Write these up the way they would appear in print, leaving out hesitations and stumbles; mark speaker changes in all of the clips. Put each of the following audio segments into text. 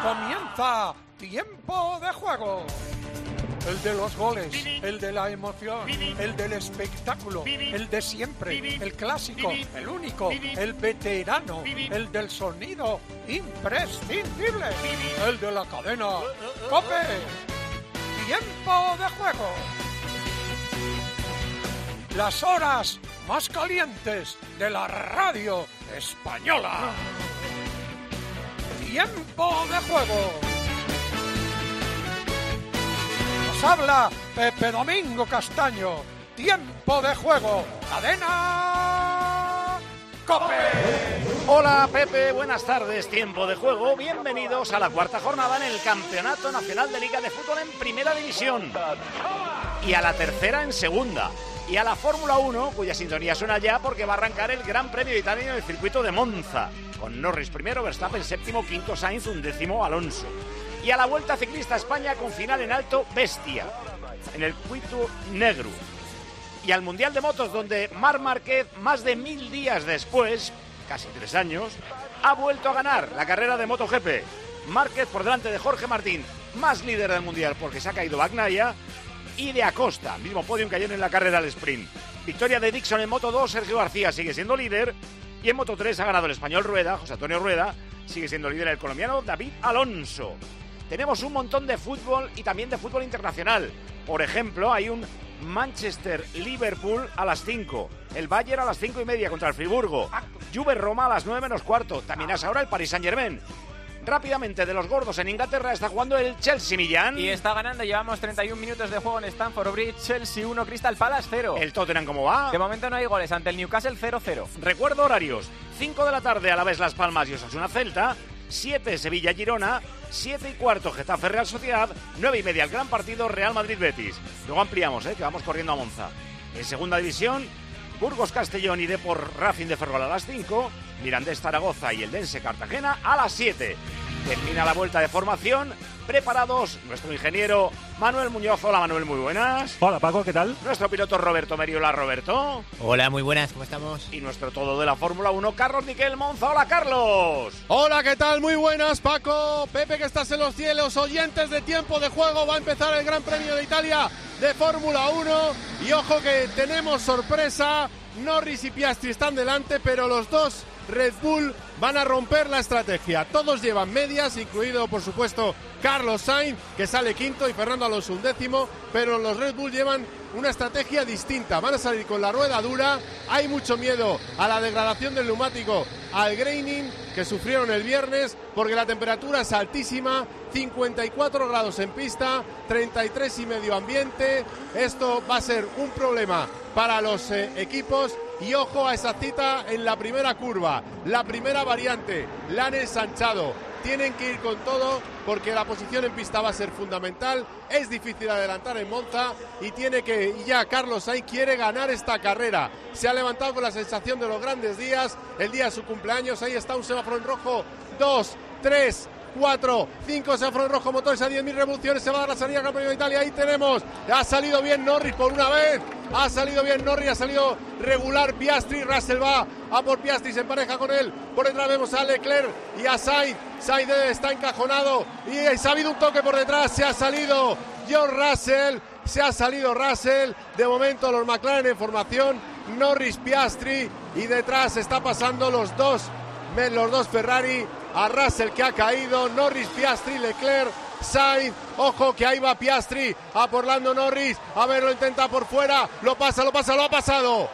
Speaker 1: Comienza Tiempo de Juego. El de los goles, el de la emoción, el del espectáculo, el de siempre, el clásico, el único, el veterano, el del sonido imprescindible, el de la cadena COPE. Tiempo de Juego. Las horas más calientes de la radio española. Tiempo de Juego. Nos habla Pepe Domingo Castaño. Tiempo de Juego. Cadena COPE.
Speaker 2: Hola Pepe, buenas tardes. Tiempo de Juego. Bienvenidos a la cuarta jornada en el Campeonato Nacional de Liga de Fútbol en Primera División. Y a la tercera en Segunda. Y a la Fórmula 1, cuya sintonía suena ya porque va a arrancar el Gran Premio de Italia en el circuito de Monza, con Norris primero, Verstappen séptimo, quinto Sainz, undécimo Alonso. Y a la Vuelta Ciclista a España con final en alto Bestia, en el Circuito Negro. Y al Mundial de Motos, donde Marc Márquez, más de 1000 días después, casi 3 años, ha vuelto a ganar la carrera de MotoGP. Márquez por delante de Jorge Martín, más líder del Mundial porque se ha caído Bagnaia, y de Acosta, mismo podio que ayer en la carrera al sprint. Victoria de Dixon en Moto 2, Sergio García sigue siendo líder, y en Moto 3 ha ganado el español Rueda, José Antonio Rueda, sigue siendo líder el colombiano David Alonso. Tenemos un montón de fútbol y también de fútbol internacional. Por ejemplo, hay un Manchester-Liverpool a las 5, el Bayern a las 5:30 contra el Friburgo, Juve-Roma a las 9 menos cuarto, también es ahora el Paris Saint-Germain. Rápidamente, de los gordos en Inglaterra está jugando el Chelsea, Millán.
Speaker 3: Y está ganando, llevamos 31 minutos de juego en Stamford Bridge. Chelsea 1, Crystal Palace 0.
Speaker 2: ¿El Tottenham cómo va?
Speaker 3: De momento no hay goles, ante el Newcastle 0-0.
Speaker 2: Recuerdo horarios: 5 de la tarde a la vez Las Palmas y Osasuna Celta, 7 Sevilla Girona, 7:15 Getafe Real Sociedad, 9:30 el gran partido Real Madrid Betis. Luego ampliamos, que vamos corriendo a Monza. En segunda división, Burgos Castellón y Depor Racing de Ferrol a las 5, Mirandés Zaragoza y Eldense Cartagena a las 7. Termina la vuelta de formación. Preparados, nuestro ingeniero Manuel Muñoz. Hola Manuel, muy buenas.
Speaker 4: Hola Paco, ¿qué tal?
Speaker 2: Nuestro piloto Roberto Meriola. Roberto.
Speaker 5: Hola, muy buenas, ¿cómo estamos?
Speaker 2: Y nuestro todo de la Fórmula 1, Carlos Miquel Monza. Hola Carlos.
Speaker 6: Hola, ¿qué tal? Muy buenas, Paco. Pepe, que estás en los cielos. Oyentes de Tiempo de Juego, va a empezar el Gran Premio de Italia de Fórmula 1. Y ojo que tenemos sorpresa. Norris y Piastri están delante, pero los dos Red Bull van a romper la estrategia. Todos llevan medias, incluido por supuesto Carlos Sainz, que sale quinto, y Fernando Alonso undécimo, pero los Red Bull llevan una estrategia distinta. Van a salir con la rueda dura. Hay mucho miedo a la degradación del neumático, al graining que sufrieron el viernes, porque la temperatura es altísima, 54 grados en pista, 33 y medio ambiente. Esto va a ser un problema para los equipos. Y ojo a esa cita en la primera curva, la primera variante, la han ensanchado. Tienen que ir con todo porque la posición en pista va a ser fundamental. Es difícil adelantar en Monza y ya Carlos Sainz quiere ganar esta carrera. Se ha levantado con la sensación de los grandes días, el día de su cumpleaños. Ahí está un semáforo en rojo, 2, 3, 4, 5, semáforo en rojo, motores a 10.000 revoluciones, se va a dar la salida al Gran Premio de Italia. Ahí tenemos, ha salido bien Norris por una vez, ha salido bien Norris, ha salido regular Piastri. Russell va a por Piastri, se empareja con él, por detrás vemos a Leclerc y a Sainz. Sainz está encajonado y se ha habido un toque por detrás, se ha salido George Russell, de momento los McLaren en formación, Norris, Piastri, y detrás está pasando los dos Ferrari, a Russell que ha caído, Norris, Piastri, Leclerc, Sainz. Ojo que ahí va Piastri a por Lando Norris, a ver, lo intenta por fuera, lo ha pasado,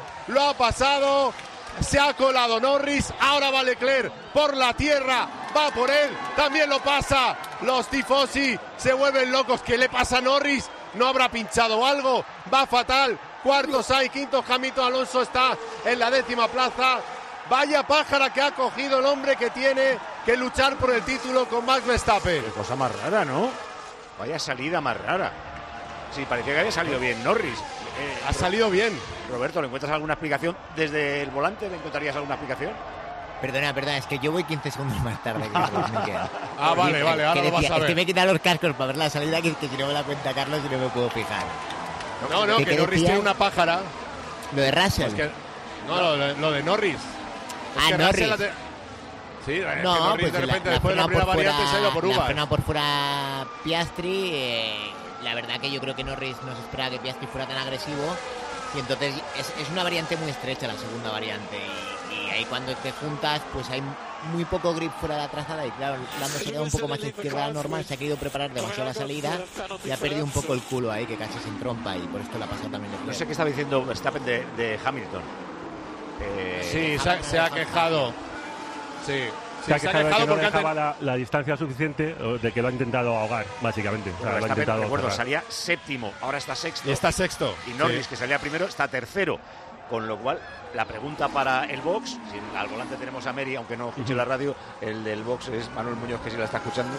Speaker 6: se ha colado Norris, ahora va Leclerc por la tierra, va por él, también lo pasa. Los tifosi se vuelven locos. ¿Qué le pasa a Norris? ¿No habrá pinchado algo? Va fatal. Cuarto Sainz, quinto Hamilton, Alonso está en la 10ª plaza. Vaya pájara que ha cogido el hombre que tiene que luchar por el título con Max Verstappen.
Speaker 2: Qué cosa más rara, ¿no? Vaya salida más rara. Sí, parecía que había salido bien Norris.
Speaker 6: Ha salido bien.
Speaker 2: Roberto, ¿le encuentras alguna explicación? ¿Desde el volante le encontrarías alguna explicación?
Speaker 5: Perdona, es que yo voy 15 segundos más tarde que Carlos me queda.
Speaker 6: Vale, ahora lo vas a ver.
Speaker 5: Es que me he quitado los cascos para ver la salida, que si no me da cuenta Carlos y no me puedo fijar.
Speaker 6: No, que Norris tiene una pájara.
Speaker 5: Lo de Russell.
Speaker 6: Lo de Norris.
Speaker 5: Norris.
Speaker 6: Sí,
Speaker 5: no,
Speaker 6: Norris
Speaker 5: pues
Speaker 6: de repente después de la primera variante se ha ido por
Speaker 5: la
Speaker 6: uvas.
Speaker 5: frena por fuera Piastri. La verdad que yo creo que Norris no se esperaba que Piastri fuera tan agresivo. Y entonces es una variante muy estrecha la segunda variante. Y ahí cuando te juntas, pues hay muy poco grip fuera de la trazada. Y claro, Lando se queda un poco más izquierda normal. Se ha querido preparar demasiado la salida. Y ha perdido un poco el culo ahí, que casi se entrompa. Y por esto le ha pasado también.
Speaker 2: No sé qué estaba diciendo Verstappen de Hamilton.
Speaker 6: Sí, se ha quejado. Sí.
Speaker 4: Se ha quejado de que no
Speaker 6: porque
Speaker 4: dejaba la distancia suficiente, de que lo ha intentado ahogar, básicamente. O sea, lo ha
Speaker 2: Verstappen,
Speaker 4: intentado
Speaker 2: recuerdo,
Speaker 4: cerrar.
Speaker 2: salía séptimo, ahora está sexto.
Speaker 6: Está sexto.
Speaker 2: Y Norris,
Speaker 6: Sí.
Speaker 2: que salía primero, está tercero. Con lo cual, la pregunta para el box, si al volante tenemos a Mary, aunque no escuche la radio, el del box es Manuel Muñoz, que sí la está escuchando.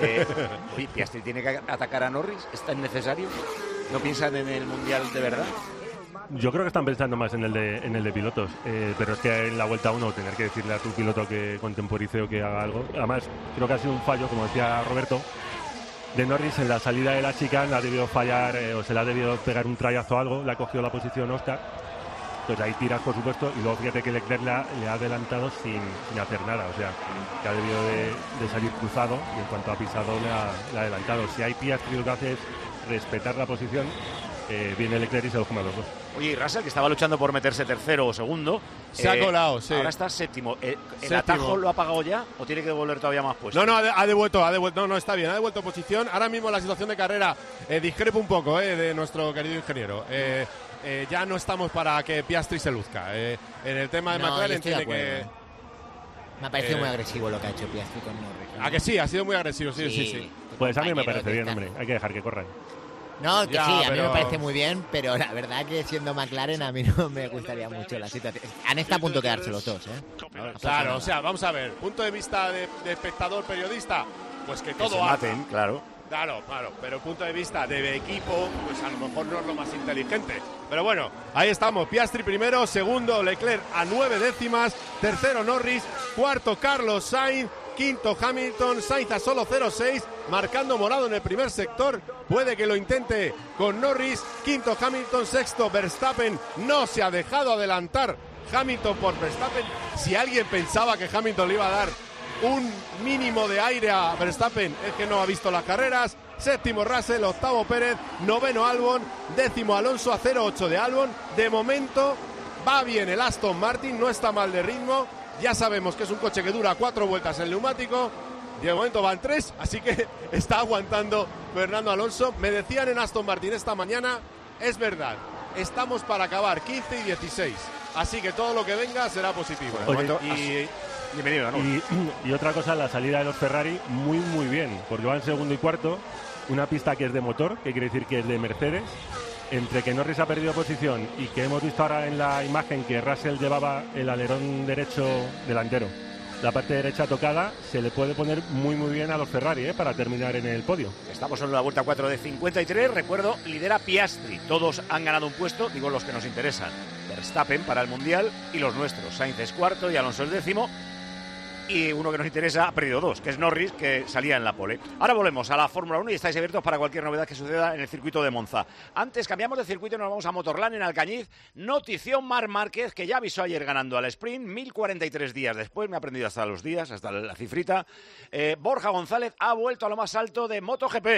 Speaker 2: Oye, Piastri tiene que atacar a Norris, ¿es tan necesario? ¿No piensan en el Mundial de verdad?
Speaker 4: Yo creo que están pensando más en el de pilotos, pero es que en la vuelta 1 tener que decirle a tu piloto que contemporice o que haga algo. Además, creo que ha sido un fallo, como decía Roberto, de Norris en la salida de la chicane. Ha debido fallar o se le ha debido pegar un trayazo o algo, le ha cogido la posición Oscar. Entonces ahí tiras, por supuesto, y luego fíjate que Leclerc le ha adelantado sin hacer nada. O sea, que ha debido de salir cruzado y en cuanto ha pisado le ha adelantado. Si hay Piastri, lo que hace es respetar la posición. Viene Leclerc y se lo come a los dos.
Speaker 2: Oye, y Russell, que estaba luchando por meterse tercero o segundo,
Speaker 6: Se ha colado, sí.
Speaker 2: Ahora está séptimo. ¿El
Speaker 6: Séptimo.
Speaker 2: atajo lo ha pagado ya o tiene que devolver todavía más puestos?
Speaker 6: No, ha devuelto. No, está bien, ha devuelto posición. Ahora mismo la situación de carrera discrepa un poco de nuestro querido ingeniero. Ya no estamos para que Piastri se luzca. En el tema de McLaren tiene que...
Speaker 5: Me ha parecido muy agresivo lo que ha hecho Piastri con Norris.
Speaker 6: ¿A que sí? Ha sido muy agresivo, sí.
Speaker 4: Pues a mí me
Speaker 5: Compañero
Speaker 4: parece
Speaker 5: de
Speaker 4: bien,
Speaker 5: esta.
Speaker 4: hombre. Hay que dejar que corran.
Speaker 5: No, que
Speaker 6: Ya,
Speaker 5: sí, a mí
Speaker 6: pero-
Speaker 5: me parece muy bien, pero la verdad que siendo McLaren a mí no me gustaría mucho la situación. Han estado a punto de quedarse los dos,
Speaker 6: Claro, o sea, vamos a ver. Punto de vista de espectador periodista, pues que
Speaker 2: Que
Speaker 6: todo
Speaker 2: se
Speaker 6: haga.
Speaker 2: maten, claro.
Speaker 6: Claro, pero punto de vista de equipo, pues a lo mejor no es lo más inteligente. Pero bueno, ahí estamos. Piastri primero, segundo Leclerc a 9 décimas, tercero Norris, cuarto Carlos Sainz, quinto Hamilton, Sainz a solo 0,6, marcando morado en el primer sector. Puede que lo intente con Norris, quinto Hamilton, sexto Verstappen. No se ha dejado adelantar Hamilton por Verstappen. Si alguien pensaba que Hamilton le iba a dar un mínimo de aire a Verstappen, es que no ha visto las carreras. Séptimo Russell, octavo Pérez, noveno Albon, décimo Alonso a 0,8 de Albon. De momento va bien el Aston Martin, no está mal de ritmo. Ya sabemos que es un coche que dura 4 vueltas el neumático. De momento van 3, así que está aguantando Fernando Alonso. Me decían en Aston Martin esta mañana, es verdad, estamos para acabar 15 y 16. Así que todo lo que venga será positivo.
Speaker 4: Oye,
Speaker 2: Bienvenido, ¿no?
Speaker 4: Y otra cosa, la salida de los Ferrari, muy bien, porque van segundo y cuarto, una pista que es de motor, que quiere decir que es de Mercedes, entre que Norris ha perdido posición y que hemos visto ahora en la imagen que Russell llevaba el alerón derecho delantero, la parte derecha tocada, se le puede poner muy bien a los Ferrari para terminar en el podio.
Speaker 2: Estamos en la vuelta 4 de 53. Recuerdo, lidera Piastri. Todos han ganado un puesto, digo los que nos interesan. Verstappen para el Mundial y los nuestros. Sainz es cuarto y Alonso es décimo. Y uno que nos interesa ha perdido 2, que es Norris, que salía en la pole. Ahora volvemos a la Fórmula 1 y estáis abiertos para cualquier novedad que suceda en el circuito de Monza. Antes cambiamos de circuito y nos vamos a Motorland en Alcañiz. Notición Marc Márquez, que ya avisó ayer ganando al sprint, 1043 días después, me he aprendido hasta los días, hasta la cifrita. Borja González ha vuelto a lo más alto de MotoGP.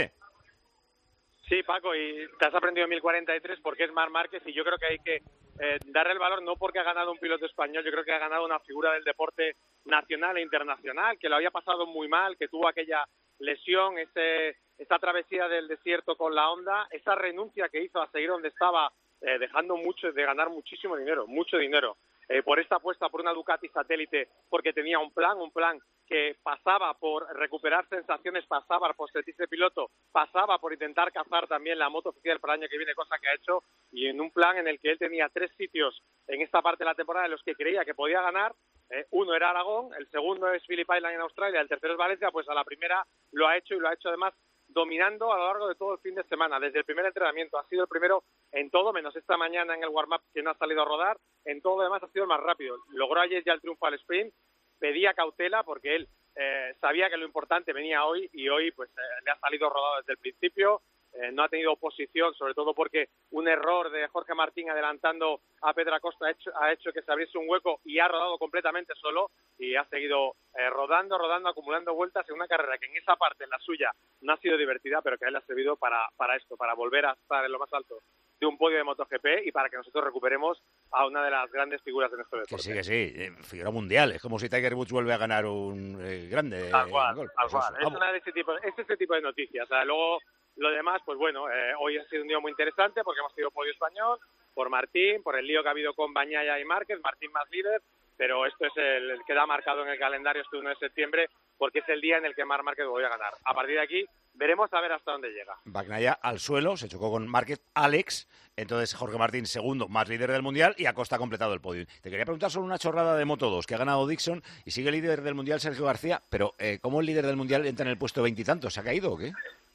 Speaker 7: Sí, Paco, y te has aprendido 1043 porque es Marc Márquez y yo creo que hay que darle el valor no porque ha ganado un piloto español, yo creo que ha ganado una figura del deporte nacional e internacional, que lo había pasado muy mal, que tuvo aquella lesión, esa travesía del desierto con la Honda, esa renuncia que hizo a seguir donde estaba, dejando de ganar muchísimo dinero, mucho dinero, por esta apuesta por una Ducati satélite, porque tenía un plan que pasaba por recuperar sensaciones, pasaba por sentirse piloto, pasaba por intentar cazar también la moto oficial para el año que viene, cosa que ha hecho, y en un plan en el que él tenía 3 sitios en esta parte de la temporada en los que creía que podía ganar. Uno era Aragón, el segundo es Phillip Island en Australia, el tercero es Valencia. Pues a la primera lo ha hecho, y lo ha hecho además dominando a lo largo de todo el fin de semana, desde el primer entrenamiento. Ha sido el primero en todo, menos esta mañana en el warm-up que no ha salido a rodar. En todo lo demás ha sido el más rápido. Logró ayer ya el triunfo al sprint, pedía cautela porque él sabía que lo importante venía hoy, y hoy pues le ha salido rodado desde el principio. no ha tenido oposición, sobre todo porque un error de Jorge Martín adelantando a Pedro Acosta ha hecho que se abriese un hueco y ha rodado completamente solo y ha seguido rodando, acumulando vueltas en una carrera que en esa parte, en la suya, no ha sido divertida, pero que a él le ha servido para esto, para volver a estar en lo más alto de un podio de MotoGP y para que nosotros recuperemos a una de las grandes figuras de nuestro deporte.
Speaker 2: Que sí, figura mundial. Es como si Tiger Woods vuelve a ganar un grande golf.
Speaker 7: Tal cual. Es una de este tipo de noticias. O sea, luego, lo demás, pues bueno, hoy ha sido un día muy interesante porque hemos tenido podio español por Martín, por el lío que ha habido con Bagnaia y Márquez, Martín más líder, pero esto es el que da marcado en el calendario este 1 de septiembre porque es el día en el que Marc Márquez volvió a ganar. A partir de aquí veremos a ver hasta dónde llega.
Speaker 2: Bagnaia al suelo, se chocó con Márquez, Alex, entonces Jorge Martín segundo, más líder del Mundial, y Acosta ha completado el podio. Te quería preguntar sobre una chorrada de Moto2, que ha ganado Dixon y sigue líder del Mundial Sergio García, pero ¿cómo el líder del Mundial entra en el puesto 20 y tantos? ¿Se ha caído o qué?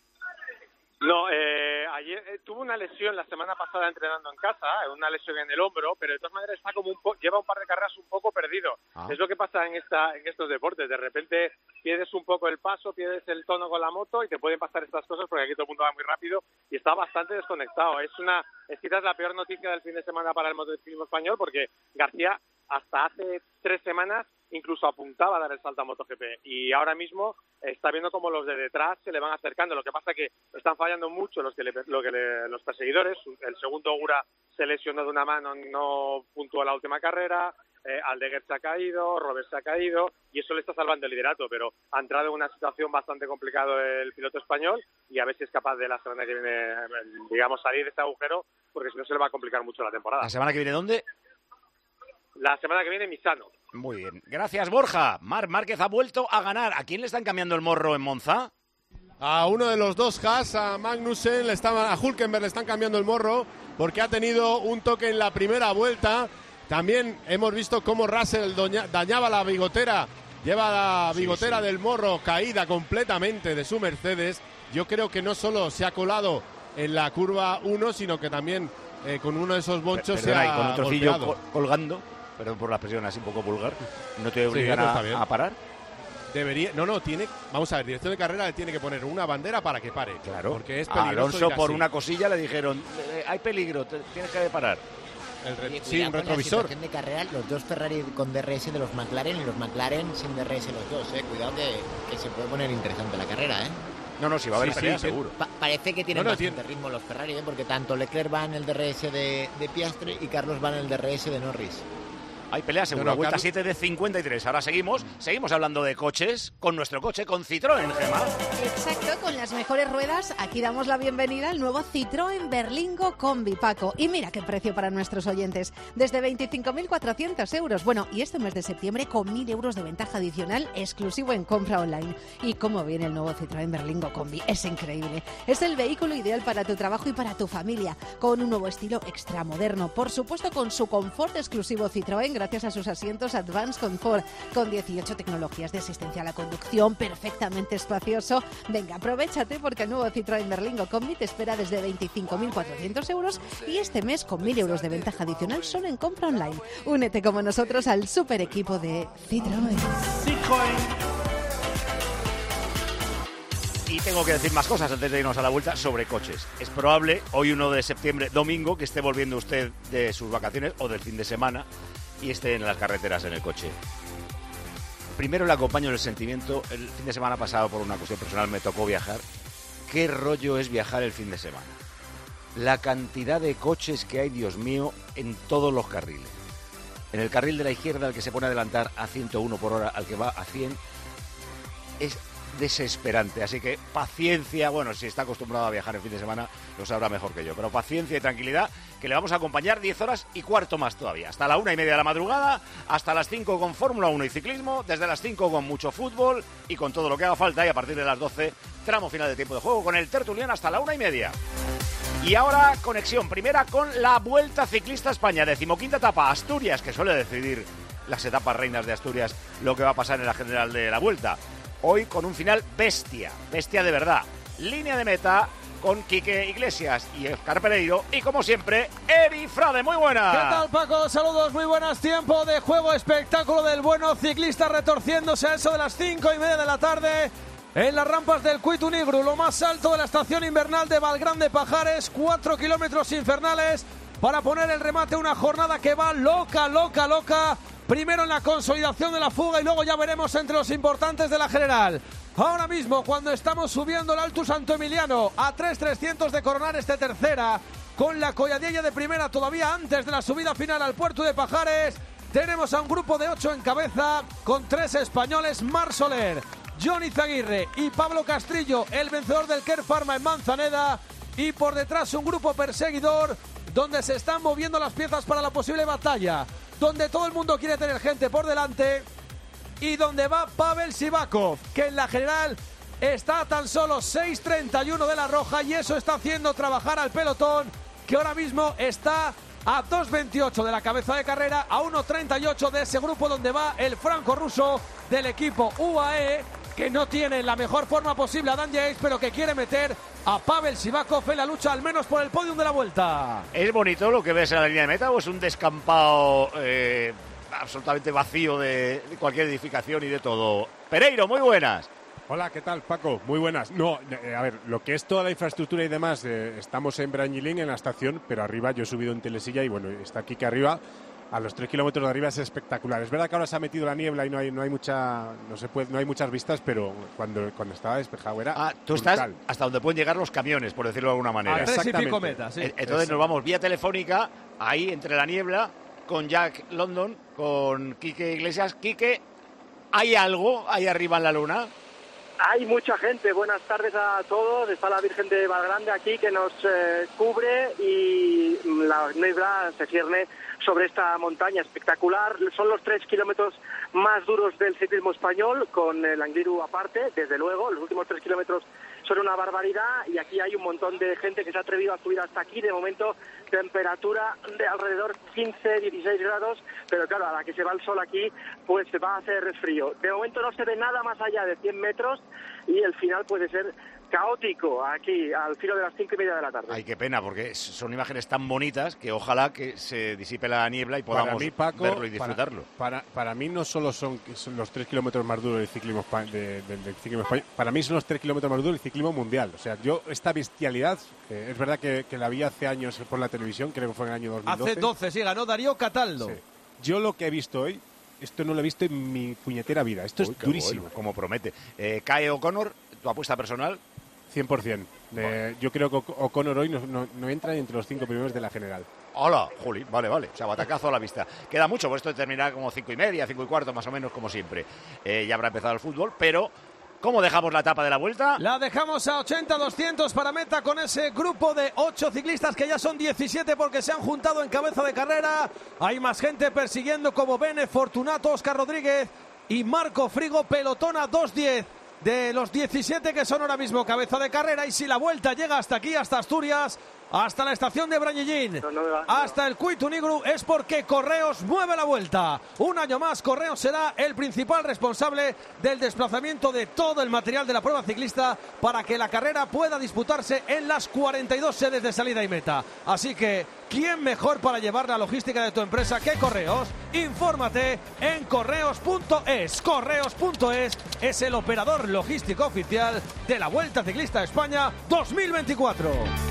Speaker 7: No, ayer tuvo una lesión la semana pasada entrenando en casa, una lesión en el hombro, pero de todas maneras está como lleva un par de carreras un poco perdido. Es lo que pasa en estos deportes, de repente pierdes un poco el paso, pierdes el tono con la moto y te pueden pasar estas cosas porque aquí todo el mundo va muy rápido y está bastante desconectado. Es quizás la peor noticia del fin de semana para el motociclismo español porque García hasta hace 3 semanas incluso apuntaba a dar el salto a MotoGP y ahora mismo está viendo como los de detrás se le van acercando. Lo que pasa es que están fallando mucho los perseguidores. El segundo Ogura se lesionó de una mano, no puntuó la última carrera, Aldeguer se ha caído, Robert se ha caído y eso le está salvando el liderato, pero ha entrado en una situación bastante complicada el piloto español y a ver si es capaz de la semana que viene, digamos, salir de este agujero porque si no se le va a complicar mucho la temporada.
Speaker 2: ¿La semana que viene dónde?
Speaker 7: La semana que viene Misano.
Speaker 2: Muy bien. Gracias, Borja. Marc Márquez ha vuelto a ganar. ¿A quién le están cambiando el morro en Monza?
Speaker 6: A uno de los dos Haas, a Magnussen, a Hülkenberg le están cambiando el morro porque ha tenido un toque en la primera vuelta. También hemos visto cómo Russell dañaba la bigotera. Lleva la bigotera del morro caída completamente de su Mercedes. Yo creo que no solo se ha colado en la curva 1, sino que también con uno de esos bonchos se ha
Speaker 2: con un trocillo
Speaker 6: golpeado.
Speaker 2: Colgando. Perdón por la expresión así un poco vulgar. ¿No te obligan a parar?
Speaker 6: Debería, vamos a ver, dirección de carrera le tiene que poner una bandera para que pare.
Speaker 2: Claro.
Speaker 6: Porque es
Speaker 2: a
Speaker 6: peligroso.
Speaker 2: Alonso por una cosilla le dijeron, hay peligro, tienes que parar.
Speaker 6: Sí, un retrovisor.
Speaker 5: En la de carrera, los dos Ferrari con DRS de los McLaren y los McLaren sin DRS los dos, Cuidado que se puede poner interesante la carrera,
Speaker 2: No, sí va a haber pelea, seguro.
Speaker 5: Parece que tienen bastante ritmo los Ferrari, porque tanto Leclerc va en el DRS de Piastri y Carlos va en el DRS de Norris.
Speaker 2: Hay pelea seguro, vuelta 7 de 53. Ahora seguimos hablando de coches, con nuestro coche, con Citroën, Gemma.
Speaker 8: Exacto, con las mejores ruedas. Aquí damos la bienvenida al nuevo Citroën Berlingo Combi, Paco. Y mira qué precio para nuestros oyentes, desde 25.400 euros. Bueno, y este mes de septiembre con 1.000 euros de ventaja adicional exclusivo en compra online. Y cómo viene el nuevo Citroën Berlingo Combi, es increíble. Es el vehículo ideal para tu trabajo y para tu familia, con un nuevo estilo extramoderno. Por supuesto, con su confort exclusivo Citroën, gracias a sus asientos Advanced Comfort, con 18 tecnologías de asistencia a la conducción, perfectamente espacioso. Venga, aprovéchate porque el nuevo Citroën Berlingo Combi te espera desde 25.400 euros y este mes con 1.000 euros de ventaja adicional solo en compra online. Únete como nosotros al super equipo de Citroën.
Speaker 2: Y tengo que decir más cosas antes de irnos a la vuelta sobre coches. Es probable, hoy 1 de septiembre, domingo, que esté volviendo usted de sus vacaciones o del fin de semana y esté en las carreteras en el coche. Primero le acompaño en el sentimiento. El fin de semana pasado, por una cuestión personal, me tocó viajar. ¿Qué rollo es viajar el fin de semana? La cantidad de coches que hay, Dios mío, en todos los carriles. En el carril de la izquierda, el que se pone a adelantar a 101 por hora, al que va a 100, es desesperante, así que paciencia. Bueno, si está acostumbrado a viajar el fin de semana lo sabrá mejor que yo, pero paciencia y tranquilidad, que le vamos a acompañar 10 horas y cuarto más todavía, hasta la 1:30 de la madrugada, hasta las 5 con Fórmula 1 y ciclismo, desde las 5 con mucho fútbol y con todo lo que haga falta, y a partir de las 12 tramo final de tiempo de juego con el tertuliano hasta la 1:30. Y ahora conexión primera con la Vuelta Ciclista España, 15ª etapa, Asturias, que suele decidir las etapas reinas de Asturias lo que va a pasar en la general de la Vuelta. Hoy con un final bestia de verdad. Línea de meta con Quique Iglesias y Óscar Pereiro y como siempre, Eri Frade. Muy buenas.
Speaker 9: ¿Qué tal, Paco? Saludos, muy buenas. Tiempo de juego, espectáculo del bueno ciclista retorciéndose a eso de las 5:30 de la tarde. en las rampas del Cuito Nigru, lo más alto de la estación invernal de Valgrande Pajares, 4 kilómetros infernales para poner el remate, una jornada que va loca. Primero en la consolidación de la fuga y luego ya veremos entre los importantes de la general. Ahora mismo, cuando estamos subiendo el Alto Santo Emiliano a 3.300 de coronar este tercera, con la colladilla de primera todavía antes de la subida final al puerto de Pajares, tenemos a un grupo de 8 en cabeza con 3 españoles: Marc Soler, Jon Izaguirre y Pablo Castrillo, el vencedor del Kern Pharma en Manzaneda, y por detrás un grupo perseguidor donde se están moviendo las piezas para la posible batalla, donde todo el mundo quiere tener gente por delante y donde va Pavel Sivakov, que en la general está a tan solo 6.31 de la roja, y eso está haciendo trabajar al pelotón, que ahora mismo está a 2.28 de la cabeza de carrera, a 1.38 de ese grupo donde va el franco-ruso del equipo UAE, que no tiene la mejor forma posible a Dan Yates, pero que quiere meter a Pavel Sivakov en la lucha, al menos por el podium de la vuelta.
Speaker 2: ¿Es bonito lo que ves en la línea de meta o es un descampado absolutamente vacío de cualquier edificación y de todo? Pereiro, muy buenas.
Speaker 10: Hola, ¿qué tal, Paco? Muy buenas. No, a ver, lo que es toda la infraestructura y demás, estamos en Brañilín, en la estación, pero arriba yo he subido en Telesilla y bueno, está aquí que arriba, a los 3 kilómetros de arriba es espectacular. Es verdad que ahora se ha metido la niebla y no hay muchas vistas, pero cuando estaba despejado era
Speaker 2: tú
Speaker 10: brutal.
Speaker 2: Estás hasta donde pueden llegar los camiones, por decirlo de alguna manera.
Speaker 9: A 3 y pico metas, sí.
Speaker 2: Entonces nos vamos vía telefónica, ahí entre la niebla, con Jack London, con Quique Iglesias. Quique, ¿hay algo ahí arriba en la luna?
Speaker 11: Hay mucha gente. Buenas tardes a todos. Está la Virgen de Valgrande aquí que nos cubre y la niebla se cierne sobre esta montaña espectacular. Son los 3 kilómetros más duros del ciclismo español, con el Angliru aparte, desde luego. Los últimos 3 kilómetros son una barbaridad y aquí hay un montón de gente que se ha atrevido a subir hasta aquí. De momento, temperatura de alrededor 15-16 grados, pero claro, a la que se va el sol aquí, pues se va a hacer frío. De momento no se ve nada más allá de 100 metros y el final puede ser caótico aquí al filo de las 5:30 de la tarde.
Speaker 2: Ay, qué pena, porque son imágenes tan bonitas que ojalá que se disipe la niebla y podamos
Speaker 10: para mí, Paco,
Speaker 2: verlo y disfrutarlo.
Speaker 10: Para mí no solo son los 3 kilómetros más duros del ciclismo español, para mí son los 3 kilómetros más duros del ciclismo mundial. O sea, yo esta bestialidad, es verdad que la vi hace años por la televisión, creo que fue en el año 2012.
Speaker 9: Hace 12, sí, ganó Darío Cataldo.
Speaker 10: Sí. Yo lo que he visto hoy, esto no lo he visto en mi puñetera vida. Esto es durísimo.
Speaker 2: Bueno, como promete. Cae O'Connor, tu apuesta personal.
Speaker 10: 100%. Yo creo que O'Connor hoy no entra entre los 5 primeros de la general.
Speaker 2: Hola, Juli, vale. O sea, batacazo a la vista. Queda mucho, pues esto terminará como 5:30, 5:15, más o menos, como siempre. Ya habrá empezado el fútbol, pero ¿cómo dejamos la etapa de la vuelta?
Speaker 9: La dejamos a 80-200 para meta con ese grupo de 8 ciclistas, que ya son 17 porque se han juntado en cabeza de carrera. Hay más gente persiguiendo, como Bene, Fortunato, Óscar Rodríguez y Marco Frigo. Pelotón a 2:10 de los 17 que son ahora mismo cabeza de carrera. Y si la vuelta llega hasta aquí, hasta Asturias, hasta la estación de Brañillín, hasta el Cuito Nigru, es porque Correos mueve la vuelta. Un año más, Correos será el principal responsable del desplazamiento de todo el material de la prueba ciclista para que la carrera pueda disputarse en las 42 sedes de salida y meta. Así que, ¿quién mejor para llevar la logística de tu empresa que Correos? Infórmate en correos.es. Correos.es es el operador logístico oficial de la Vuelta Ciclista a España 2024.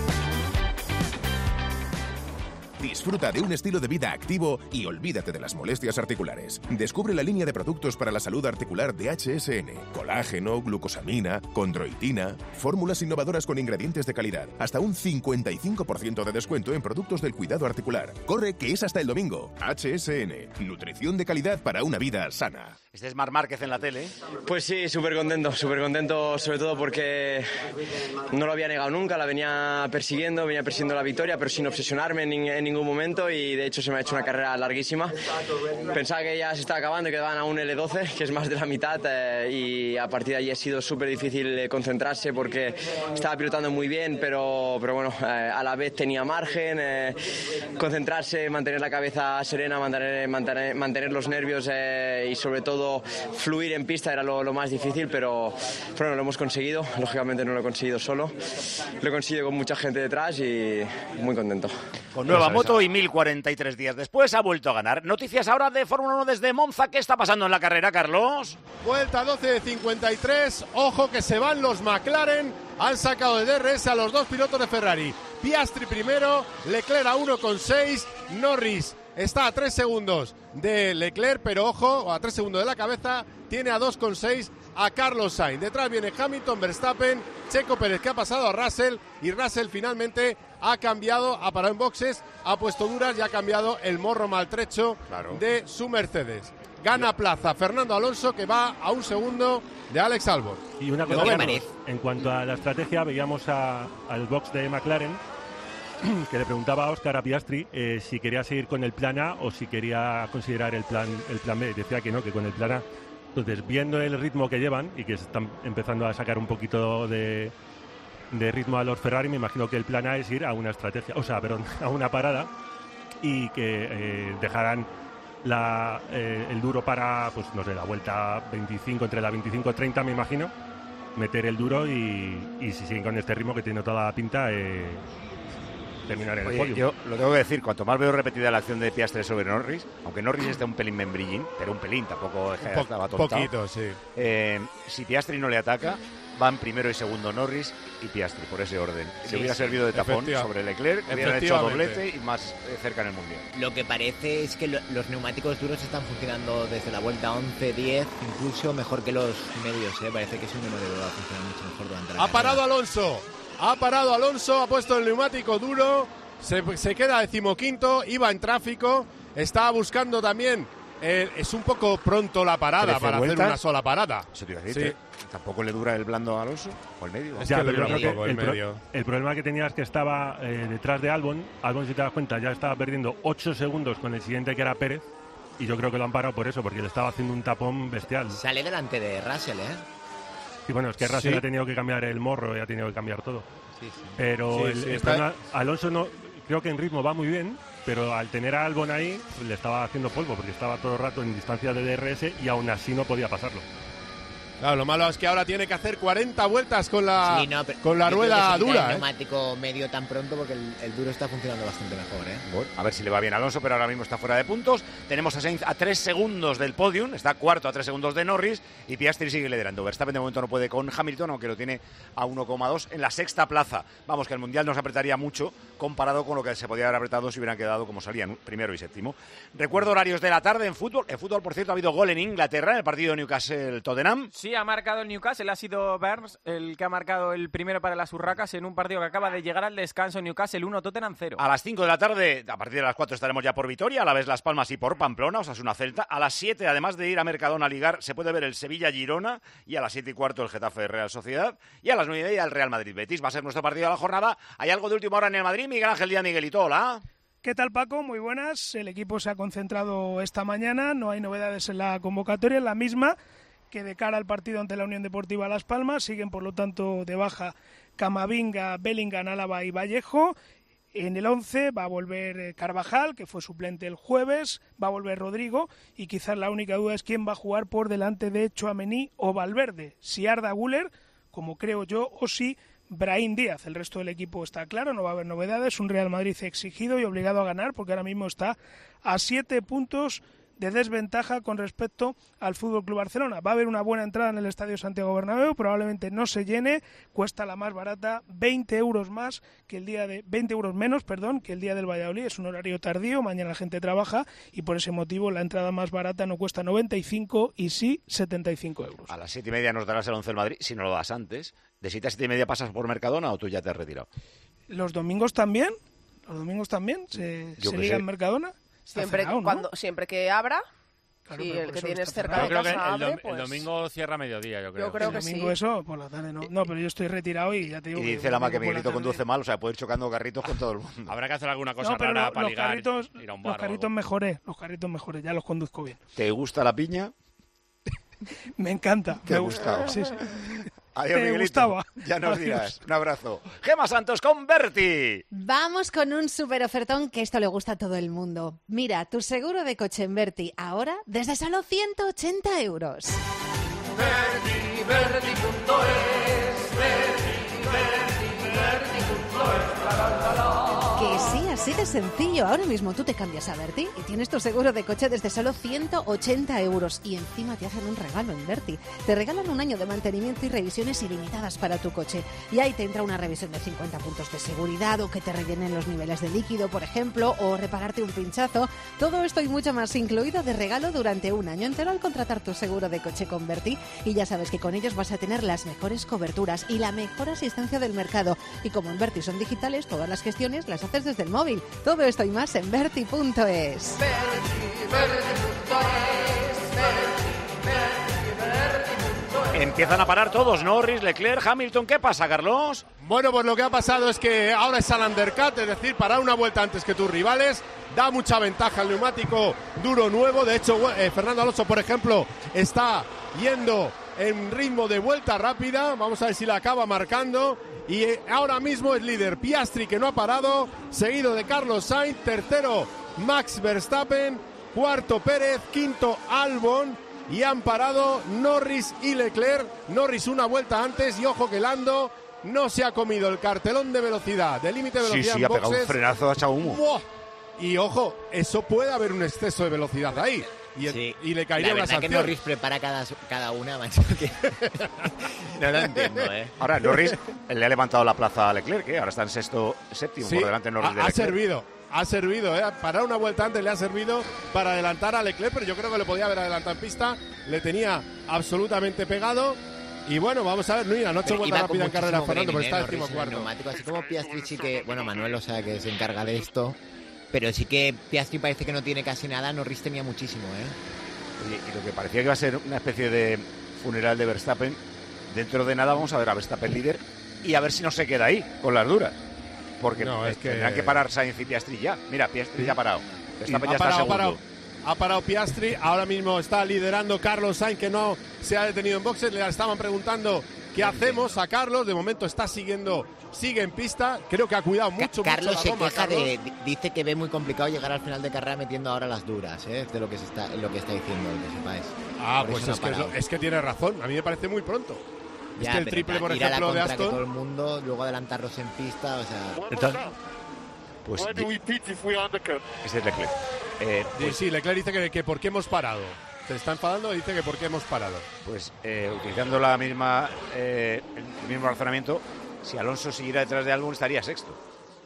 Speaker 12: Disfruta de un estilo de vida activo y olvídate de las molestias articulares. Descubre la línea de productos para la salud articular de HSN. Colágeno, glucosamina, condroitina, fórmulas innovadoras con ingredientes de calidad. Hasta un 55% de descuento en productos del cuidado articular. Corre, que es hasta el domingo. HSN, nutrición de calidad para una vida sana.
Speaker 2: Este es Marc Márquez en la tele.
Speaker 13: Pues sí, súper contento, sobre todo porque no lo había negado nunca, venía persiguiendo la victoria, pero sin obsesionarme en ningún momento, y de hecho se me ha hecho una carrera larguísima. Pensaba que ya se estaba acabando y quedaban a un L12, que es más de la mitad, y a partir de allí ha sido súper difícil concentrarse porque estaba pilotando muy bien, pero bueno, a la vez tenía margen, concentrarse, mantener la cabeza serena, mantener los nervios y sobre todo fluir en pista era lo más difícil, pero bueno, lo hemos conseguido. Lógicamente no lo he conseguido solo, lo he conseguido con mucha gente detrás y muy contento.
Speaker 2: Con nueva moto y 1043 días después ha vuelto a ganar. Noticias ahora de Fórmula 1 desde Monza. ¿Qué está pasando en la carrera, Carlos?
Speaker 6: Vuelta 12 de 53. Ojo que se van los McLaren. Han sacado de DRS a los dos pilotos de Ferrari. Piastri primero, Leclerc a 1,6. Norris está a 3 segundos de Leclerc, pero ojo, a 3 segundos de la cabeza. Tiene a 2,6 a Carlos Sainz. Detrás viene Hamilton, Verstappen, Checo Pérez, que ha pasado a Russell, y Russell finalmente ha cambiado, ha parado en boxes, ha puesto duras y ha cambiado el morro maltrecho de su Mercedes. Gana plaza Fernando Alonso, que va a 1 segundo de Alex Albon.
Speaker 4: Y una cosa, en cuanto a la estrategia, veíamos al box de McLaren, que le preguntaba a Óscar, a Piastri, si quería seguir con el plan A o si quería considerar el plan B. Decía que no, que con el plan A. Entonces, viendo el ritmo que llevan y que se están empezando a sacar un poquito de ritmo a los Ferrari, me imagino que el plan A es ir a una estrategia, a una parada, y que dejarán el duro para, pues no sé, la vuelta 25, entre la 25 y 30, me imagino, meter el duro y si siguen con este ritmo que tiene toda la pinta, terminar en el podio.
Speaker 2: Yo lo tengo que decir, cuanto más veo repetida la acción de Piastri sobre Norris, aunque Norris esté un pelín membrillín, pero un pelín, tampoco estaba tontado.
Speaker 6: Poquito, sí.
Speaker 2: Si Piastri no le ataca, van primero y segundo Norris y Piastri, por ese orden. Le hubiera servido de tapón sobre Leclerc, hubieran hecho doblete y más cerca en el Mundial.
Speaker 5: Lo que parece es que los neumáticos duros están funcionando desde la vuelta 11, 10, incluso mejor que los medios, Parece que es un neumático que va a funcionar mucho mejor durante la carrera.
Speaker 6: Ha parado Alonso, ha puesto el neumático duro, se queda 15º, iba en tráfico, estaba buscando también, es un poco pronto la parada para hacer una sola parada.
Speaker 2: Eso te iba a decir, ¿tampoco le dura el blando a Alonso o el medio?
Speaker 6: Es que le dura poco el medio.
Speaker 4: El problema que tenía es que estaba detrás de Albon, si te das cuenta, ya estaba perdiendo 8 segundos con el siguiente, que era Pérez, y yo creo que lo han parado por eso, porque le estaba haciendo un tapón bestial.
Speaker 5: Sale delante de Russell,
Speaker 4: Y bueno, es que Russell ha tenido que cambiar el morro y ha tenido que cambiar todo. Pero el problema, Alonso no, creo que en ritmo va muy bien, pero al tener a Albon ahí, le estaba haciendo polvo, porque estaba todo el rato en distancia de DRS y aún así no podía pasarlo.
Speaker 6: Claro, lo malo es que ahora tiene que hacer 40 vueltas con la rueda dura.
Speaker 5: El neumático medio tan pronto, porque el duro está funcionando bastante mejor.
Speaker 2: Bueno, a ver si le va bien a Alonso, pero ahora mismo está fuera de puntos. Tenemos a Sainz a 3 segundos del podium, está cuarto a 3 segundos de Norris, y Piastri sigue liderando. Verstappen de momento no puede con Hamilton, aunque lo tiene a 1,2 en la sexta plaza. Vamos, que el Mundial nos apretaría mucho comparado con lo que se podía haber apretado si hubieran quedado como salían, primero y séptimo. Recuerdo horarios de la tarde en fútbol. En fútbol, por cierto, ha habido gol en Inglaterra en el partido de Newcastle-Tottenham.
Speaker 3: Sí, ha marcado el Newcastle, ha sido Burns el que ha marcado el primero para las Urracas en un partido que acaba de llegar al descanso. Newcastle 1, Tottenham 0.
Speaker 2: A las 5 de la tarde, a partir de las 4 estaremos ya por Vitoria, a la vez Las Palmas y por Pamplona, Osasuna Celta. A las 7, además de ir a Mercadona a ligar, se puede ver el Sevilla-Girona, y a las 7:15 el Getafe-Real Sociedad, y a las 9:30 el Real Madrid-Betis. Va a ser nuestro partido de la jornada. Hay algo de última hora en el Madrid. Miguel Ángel Díaz, Miguelito, hola.
Speaker 14: ¿Qué tal, Paco? Muy buenas. El equipo se ha concentrado esta mañana, no hay novedades en la convocatoria, la misma que de cara al partido ante la Unión Deportiva Las Palmas. Siguen, por lo tanto, de baja Camavinga, Bellingham, Álava y Vallejo. En el 11 va a volver Carvajal, que fue suplente el jueves, va a volver Rodrigo, y quizás la única duda es quién va a jugar por delante de Tchouaméni o Valverde, si Arda Güler, como creo yo, o si Brahim Díaz. El resto del equipo está claro, no va a haber novedades. Un Real Madrid exigido y obligado a ganar, porque ahora mismo está a 7 puntos de desventaja con respecto al FC Barcelona. Va a haber una buena entrada en el Estadio Santiago Bernabéu, probablemente no se llene, cuesta la más barata 20 euros menos que el día del Valladolid. Es un horario tardío, mañana la gente trabaja, y por ese motivo la entrada más barata no cuesta 95 y sí 75 euros.
Speaker 2: A las 7:30 nos darás el 11 del Madrid, si no lo das antes. ¿De 7 a 7:30 pasas por Mercadona o tú ya te has retirado?
Speaker 14: Los domingos también se liga en Mercadona.
Speaker 15: Siempre que abra, claro, si el que tienes cerca de casa abre,
Speaker 16: el domingo cierra a mediodía, yo creo.
Speaker 15: Yo creo que
Speaker 14: el domingo
Speaker 15: sí.
Speaker 14: Eso, por la tarde no, pero yo estoy retirado y ya te digo.
Speaker 2: Y dice Lama que Miguelito conduce mal, o sea, puede ir chocando carritos con todo el mundo.
Speaker 16: Habrá que hacer alguna cosa rara para ligar, ir a un bar.
Speaker 14: Los carritos mejores, ya los conduzco bien.
Speaker 2: ¿Te gusta la piña?
Speaker 14: Me encanta.
Speaker 2: ¿Te ha gustado?
Speaker 14: Sí.
Speaker 2: Adiós, Miguelito.
Speaker 14: Gustaba.
Speaker 2: Ya nos dirás. Un abrazo. Gemma Santos con Berti.
Speaker 8: Vamos con un súper ofertón que esto le gusta a todo el mundo. Mira, tu seguro de coche en Berti, ahora desde solo 180 euros. Que sí, así de es sencillo. Ahora mismo tú te cambias a Berti y tienes tu seguro de coche desde solo 180 euros. Y encima te hacen un regalo en Berti. Te regalan un año de mantenimiento y revisiones ilimitadas para tu coche. Y ahí te entra una revisión de 50 puntos de seguridad, o que te rellenen los niveles de líquido, por ejemplo, o repararte un pinchazo. Todo esto y mucho más incluido de regalo durante un año entero al contratar tu seguro de coche con Berti. Y ya sabes que con ellos vas a tener las mejores coberturas y la mejor asistencia del mercado. Y como en Berti son digitales, todas las gestiones las haces desde el móvil. Todo esto y más en Berti.es.
Speaker 2: Empiezan a parar todos, Norris, Leclerc, Hamilton. ¿Qué pasa, Carlos?
Speaker 6: Bueno, pues lo que ha pasado es que ahora es al undercut, es decir, parar una vuelta antes que tus rivales. Da mucha ventaja al neumático duro nuevo. De hecho, Fernando Alonso, por ejemplo, está yendo en ritmo de vuelta rápida. Vamos a ver si la acaba marcando. Y ahora mismo es líder Piastri, que no ha parado, seguido de Carlos Sainz, tercero Max Verstappen, cuarto Pérez, quinto Albon, y han parado Norris y Leclerc. Norris una vuelta antes, y ojo que Lando no se ha comido el cartelón de velocidad, de límite de velocidad.
Speaker 2: Sí,
Speaker 6: en
Speaker 2: ha pegado
Speaker 6: boxes.
Speaker 2: un frenazo, ha echado humo.
Speaker 6: ¡Buah! Y ojo, eso puede haber un exceso de velocidad ahí. Y le caería
Speaker 5: la
Speaker 6: una
Speaker 5: verdad
Speaker 6: sanción.
Speaker 5: que Norris prepara cada una, macho, que no lo entiendo, ¿eh?
Speaker 2: Ahora, Norris le ha levantado la plaza a Leclerc, ¿eh? Ahora está en séptimo,
Speaker 6: Sí,
Speaker 2: por delante Norris de
Speaker 6: ha
Speaker 2: Leclerc.
Speaker 6: servido, ¿eh? Parar una vuelta antes le ha servido para adelantar a Leclerc, pero yo creo que le podía haber adelantado en pista. Le tenía absolutamente pegado. Y bueno, vamos a ver, mira, no ha hecho vuelta rápida en carrera Fernando, pero está decimocuarto.
Speaker 5: Así como Piastri sí que, bueno, Manuel lo sabe, que se encarga de esto, pero sí que Piastri parece que no tiene casi nada. Norris tenía muchísimo, ¿eh?
Speaker 2: Oye, y lo que parecía que iba a ser una especie de funeral de Verstappen, dentro de nada vamos a ver a Verstappen líder y a ver si no se queda ahí con las duras, porque
Speaker 6: No, es que-
Speaker 2: tendrán que parar Sainz y Piastri ya. Mira, Piastri ya ha parado, Verstappen ya
Speaker 6: Ha
Speaker 2: está segundo.
Speaker 6: Ha parado Piastri, ahora mismo está liderando Carlos Sainz, que no se ha detenido en boxes. Le estaban preguntando qué hacemos a Carlos. De momento está sigue en pista. Creo que ha cuidado mucho.
Speaker 5: Carlos
Speaker 6: mucho
Speaker 5: se
Speaker 6: la goma,
Speaker 5: queja
Speaker 6: Carlos.
Speaker 5: dice que ve muy complicado llegar al final de carrera metiendo ahora las duras, ¿eh? De lo que está diciendo, que sepáis.
Speaker 6: Ah,
Speaker 5: Por
Speaker 6: pues
Speaker 5: eso no
Speaker 6: es
Speaker 5: ha
Speaker 6: que,
Speaker 5: parado.
Speaker 6: es que tiene razón. A mí me parece muy pronto.
Speaker 5: Ya,
Speaker 6: es que el
Speaker 5: pero
Speaker 6: triple, por
Speaker 5: ir a la
Speaker 6: ejemplo, de
Speaker 5: contra que
Speaker 6: Aston.
Speaker 5: todo el mundo, luego adelantarlos en pista, o sea...
Speaker 2: Pues ese es Leclerc.
Speaker 6: Sí, Leclerc dice que por qué hemos parado. Se está enfadando y dice que por qué hemos parado.
Speaker 2: Pues utilizando el mismo razonamiento, si Alonso siguiera detrás de Albon estaría sexto.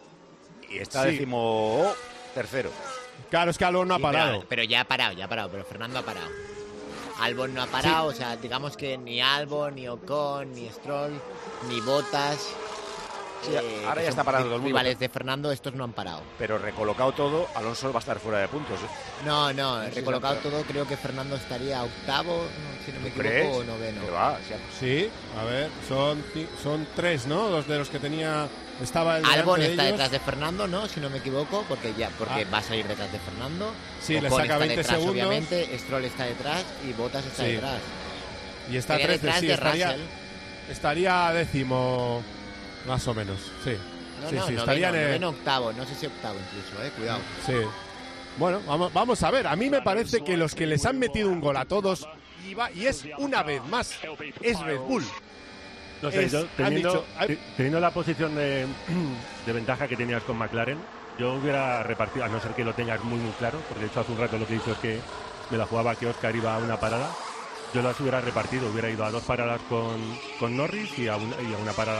Speaker 2: Y está
Speaker 6: Sí.
Speaker 2: décimo tercero.
Speaker 6: Claro, es que Albon no ha
Speaker 5: Sí,
Speaker 6: parado.
Speaker 5: pero ya ha parado, pero Fernando ha parado. Albon no ha parado, o sea, digamos que ni Albon, ni Ocon, ni Stroll, ni Bottas...
Speaker 2: Sí, ahora ya está parado todo el mundo.
Speaker 5: Rivales de Fernando, estos no han parado.
Speaker 2: Pero recolocado todo, Alonso va a estar fuera de puntos.
Speaker 5: No,
Speaker 2: Sí,
Speaker 5: recolocado
Speaker 2: sí,
Speaker 5: todo, creo que Fernando estaría octavo, si no me
Speaker 2: ¿Tú
Speaker 5: equivoco,
Speaker 2: crees?
Speaker 5: o noveno.
Speaker 2: Que va,
Speaker 6: Sí, a ver, son tres, ¿no? Los de los que tenía... Estaba el
Speaker 5: Albon
Speaker 6: delante de
Speaker 5: está
Speaker 6: ellos.
Speaker 5: detrás de Fernando, ¿no? Si no me equivoco, porque va a salir detrás de Fernando.
Speaker 6: Sí, le
Speaker 5: Ocon
Speaker 6: saca
Speaker 5: está
Speaker 6: 20
Speaker 5: detrás,
Speaker 6: segundos.
Speaker 5: obviamente. Stroll está detrás y Bottas está
Speaker 6: Sí.
Speaker 5: detrás.
Speaker 6: Y está
Speaker 5: Estaría
Speaker 6: 13,
Speaker 5: detrás
Speaker 6: sí,
Speaker 5: de
Speaker 6: estaría décimo, más o menos, sí.
Speaker 5: No,
Speaker 6: sí,
Speaker 5: no,
Speaker 6: sí,
Speaker 5: noveno,
Speaker 6: estaría en el-
Speaker 5: noveno, octavo, no sé si octavo incluso, cuidado.
Speaker 6: Sí. Bueno, vamos a ver. A mí me parece que los que les han metido un gol a todos, y es una vez más, es Red Bull.
Speaker 4: No sé,
Speaker 6: Es-
Speaker 4: yo
Speaker 6: han dicho,
Speaker 4: teniendo la posición de ventaja que tenías con McLaren, yo hubiera repartido, a no ser que lo tengas muy muy claro, porque de hecho hace un rato lo que hizo es que me la jugaba que Oscar iba a una parada, yo las hubiera repartido, hubiera ido a 2 paradas con Norris y a una parada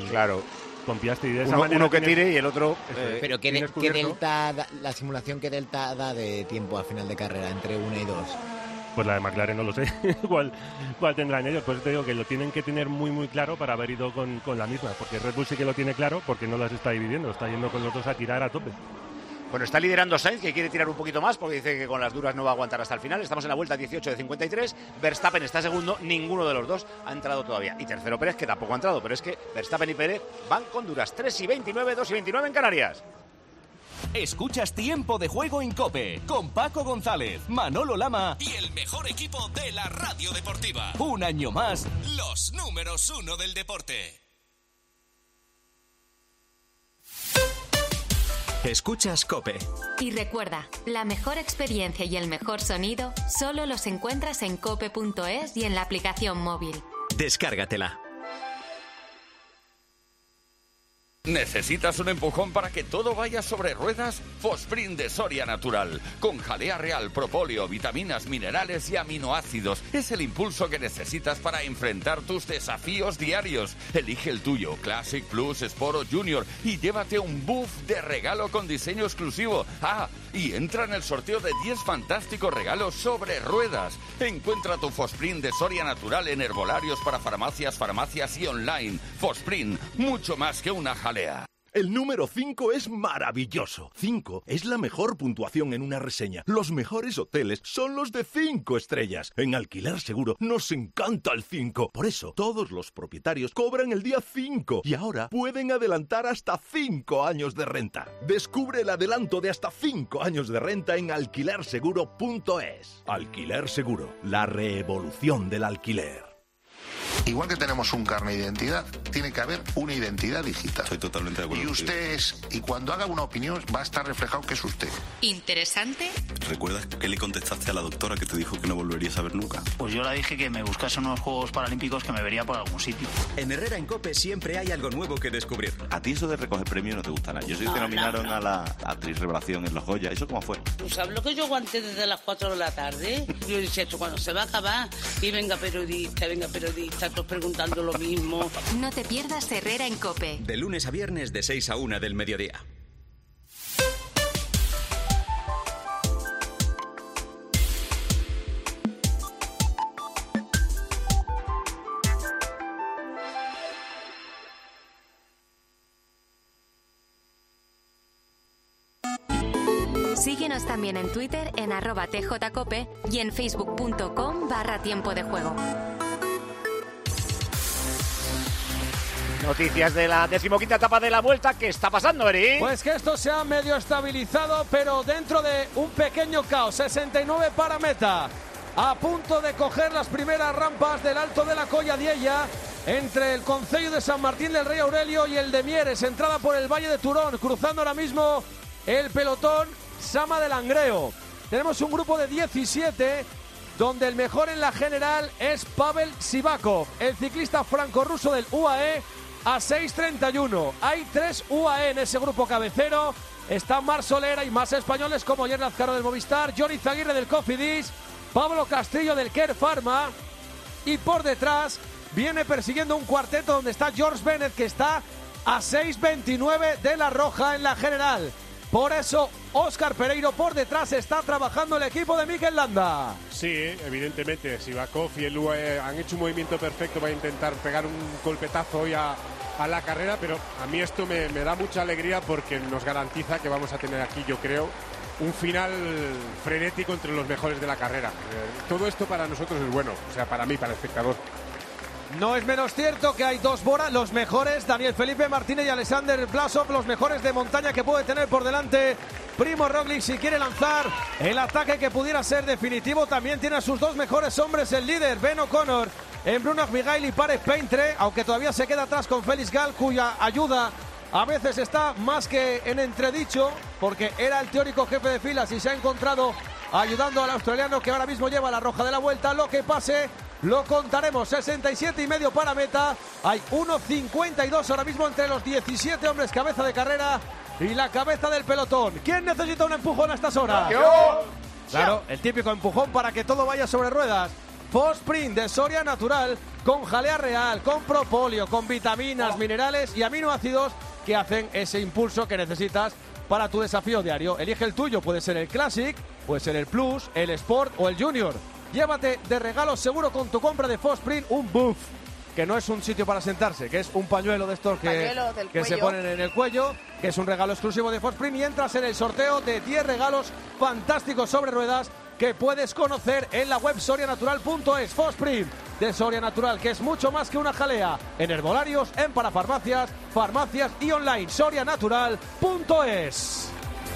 Speaker 4: con Piastri. Y de esa manera
Speaker 2: uno que
Speaker 4: tienes-
Speaker 2: tire y el otro...
Speaker 5: Pero ¿qué
Speaker 4: tienes cubierto.
Speaker 5: delta la simulación qué delta da de tiempo al final de carrera entre 1 y 2?
Speaker 4: Pues la de McLaren no lo sé cuál tendrán ellos. Pues te digo que lo tienen que tener muy muy claro para haber ido con la misma, porque Red Bull sí que lo tiene claro porque no las está dividiendo, está yendo con los dos a tirar a tope.
Speaker 2: Bueno, está liderando Sainz, que quiere tirar un poquito más porque dice que con las duras no va a aguantar hasta el final. Estamos en la vuelta 18 de 53. Verstappen está segundo, ninguno de los dos ha entrado todavía. Y tercero Pérez, que tampoco ha entrado, pero es que Verstappen y Pérez van con duras. 3 y 29, 2 y 29 en Canarias.
Speaker 17: Escuchas Tiempo de Juego en COPE con Paco González, Manolo Lama y el mejor equipo de la radio deportiva. Un año más, los números 1 del deporte. Escuchas COPE.
Speaker 18: Y recuerda, la mejor experiencia y el mejor sonido solo los encuentras en cope.es y en la aplicación móvil.
Speaker 17: Descárgatela.
Speaker 19: ¿Necesitas un empujón para que todo vaya sobre ruedas? Fosprint de Soria Natural, con jalea real, propóleo, vitaminas, minerales y aminoácidos. Es el impulso que necesitas para enfrentar tus desafíos diarios. Elige el tuyo, Classic, Plus, Sport o Junior, y llévate un buff de regalo con diseño exclusivo. Ah, y entra en el sorteo de 10 fantásticos regalos sobre ruedas. Encuentra tu Fosprint de Soria Natural en herbolarios para farmacias y online. Fosprint, mucho más que una jalea.
Speaker 20: El número 5 es maravilloso. 5 es la mejor puntuación en una reseña. Los mejores hoteles son los de 5 estrellas. En Alquiler Seguro nos encanta el 5. Por eso, todos los propietarios cobran el día 5 y ahora pueden adelantar hasta 5 años de renta. Descubre el adelanto de hasta 5 años de renta en alquilerseguro.es. Alquiler Seguro, la revolución del alquiler.
Speaker 21: Igual que tenemos un carnet de identidad, tiene que haber una identidad digital.
Speaker 22: Estoy totalmente de acuerdo.
Speaker 21: Y usted es, y cuando haga una opinión va a estar reflejado que es usted.
Speaker 18: ¿Interesante?
Speaker 22: ¿Recuerdas que le contestaste a la doctora que te dijo que no volverías a ver nunca?
Speaker 23: Pues yo le dije que me buscase unos Juegos Paralímpicos que me vería por algún sitio.
Speaker 24: En Herrera en COPE siempre hay algo nuevo que descubrir.
Speaker 22: A ti eso de recoger premios no te gusta nada. Yo sé que nominaron a la actriz revelación en Los Goya. ¿Eso cómo fue?
Speaker 25: Pues ¿sabes lo que yo aguanté desde las 4 de la tarde? Yo decía, esto cuando se va a acabar, y venga periodista, todos preguntando lo mismo.
Speaker 18: No te pierdas Herrera en COPE.
Speaker 24: De lunes a viernes de 6 a 1 del mediodía.
Speaker 18: Síguenos también en Twitter en @tjcope y en facebook.com/tiempo de juego.
Speaker 2: Noticias de la 15ª etapa de la Vuelta. ¿Qué está pasando, Eri?
Speaker 9: Pues que esto se ha medio estabilizado, pero dentro de un pequeño caos. 69 para meta. A punto de coger las primeras rampas del Alto de la Colla Diella, entre el concello de San Martín del Rey Aurelio y el de Mieres. Entrada por el Valle de Turón. Cruzando ahora mismo el pelotón Sama del Langreo. Tenemos un grupo de 17, donde el mejor en la general es Pavel Sivakov, el ciclista franco-ruso del UAE, a 6:31. Hay 3 UAE en ese grupo cabecero. Está Mar Solera y más españoles como Yer Lazcano del Movistar, Johnny Zaguirre del Cofidis, Pablo Castillo del Care Pharma. Y por detrás viene persiguiendo un cuarteto donde está George Bennett, que está a 6:29 de la Roja en la general. Por eso, Óscar Pereiro por detrás está trabajando el equipo de Mikel Landa.
Speaker 10: Sí, evidentemente. Sivakov y el UAE han hecho un movimiento perfecto para intentar pegar un golpetazo hoy a la carrera, pero a mí esto me da mucha alegría porque nos garantiza que vamos a tener aquí, yo creo, un final frenético entre los mejores de la carrera. Todo esto para nosotros es bueno, o sea, para mí, para el espectador.
Speaker 9: No es menos cierto que hay 2 Bora, los mejores, Daniel Felipe Martínez y Alexander Blasov, los mejores de montaña que puede tener por delante Primo Roglic si quiere lanzar el ataque que pudiera ser definitivo. También tiene a sus 2 mejores hombres el líder, Ben O'Connor, en Bruno Migail y Párez Peintre, aunque todavía se queda atrás con Félix Gal, cuya ayuda a veces está más que en entredicho, porque era el teórico jefe de filas y se ha encontrado ayudando al australiano que ahora mismo lleva la Roja de la Vuelta. Lo que pase lo contaremos. 67,5 para meta. Hay 1,52 ahora mismo entre los 17 hombres cabeza de carrera y la cabeza del pelotón. ¿Quién necesita un empujón a estas horas?
Speaker 2: ¡Yo!
Speaker 9: Claro, el típico empujón para que todo vaya sobre ruedas. Fosprint de Soria Natural, con jalea real, con propóleo, con vitaminas, minerales y aminoácidos que hacen ese impulso que necesitas para tu desafío diario. Elige el tuyo, puede ser el Classic, puede ser el Plus, el Sport o el Junior. Llévate de regalo seguro con tu compra de Fosprint un buff, que no es un sitio para sentarse, que es un pañuelo de estos que se ponen en el cuello, que es un regalo exclusivo de Fosprint, y entras en el sorteo de 10 regalos fantásticos sobre ruedas que puedes conocer en la web sorianatural.es. Fosprint de Soria Natural, que es mucho más que una jalea, en herbolarios, en parafarmacias, farmacias y online. sorianatural.es.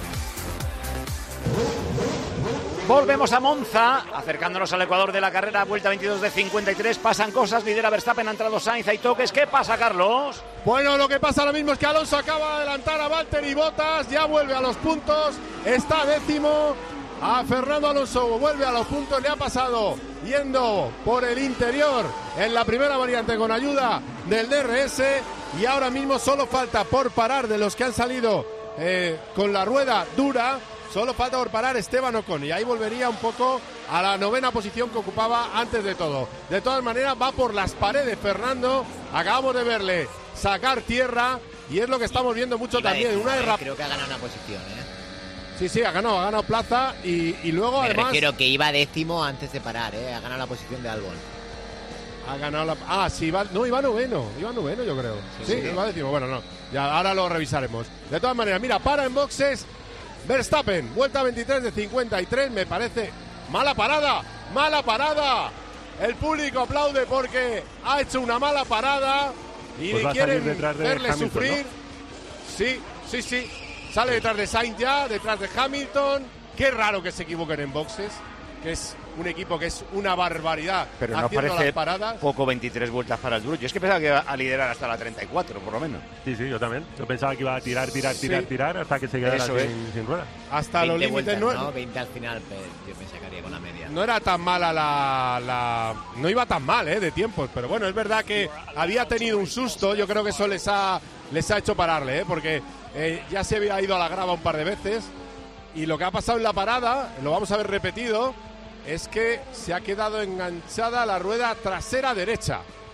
Speaker 2: Volvemos a Monza, acercándonos al Ecuador de la carrera, vuelta 22 de 53, pasan cosas, lidera Verstappen, ha entrado Sainz, hay toques, ¿qué pasa, Carlos?
Speaker 6: Bueno, lo que pasa ahora mismo es que Alonso acaba de adelantar a Valtteri Bottas, ya vuelve a los puntos, está 10º, a Fernando Alonso vuelve a los puntos, le ha pasado yendo por el interior en la primera variante con ayuda del DRS, y ahora mismo solo falta por parar de los que han salido con la rueda dura, solo falta por parar Esteban Ocon, y ahí volvería un poco a la 9ª posición que ocupaba antes de todo. De todas maneras, va por las paredes Fernando, acabamos de verle sacar tierra, y es lo que estamos viendo mucho también.
Speaker 5: Creo que ha ganado una posición,
Speaker 6: Sí, ha ganado plaza, y luego además...
Speaker 5: Me refiero que iba 10º antes de parar, ha ganado la posición de Albon.
Speaker 6: Ha ganado la... sí, iba noveno yo creo. Sí, iba 10º, bueno, no, ya ahora lo revisaremos. De todas maneras, mira, para en boxes Verstappen, vuelta 23 de 53, me parece mala parada. El público aplaude porque ha hecho una mala parada y
Speaker 4: pues
Speaker 6: quieren
Speaker 4: Hamilton,
Speaker 6: verle sufrir. ¿no? Sí. Sale detrás de Sainz ya, detrás de Hamilton. Qué raro que se equivoquen en boxes, que es un equipo que es una barbaridad.
Speaker 2: Pero no parece poco 23 vueltas para el duro. Yo es que pensaba que iba a liderar hasta la 34, por lo menos.
Speaker 4: Sí, yo también. Yo pensaba que iba a tirar hasta que se quedara sin ruedas.
Speaker 6: Hasta los límites,
Speaker 5: ¿no? 20 al final, yo pensaba que haría con la media.
Speaker 6: No era tan mala no iba tan mal, de tiempos. Pero bueno, es verdad que había tenido un susto. Yo creo que eso les ha hecho pararle, porque ya se había ido a la grava un par de veces. Y lo que ha pasado en la parada, lo vamos a ver repetido, es que se ha quedado enganchada la rueda trasera derecha.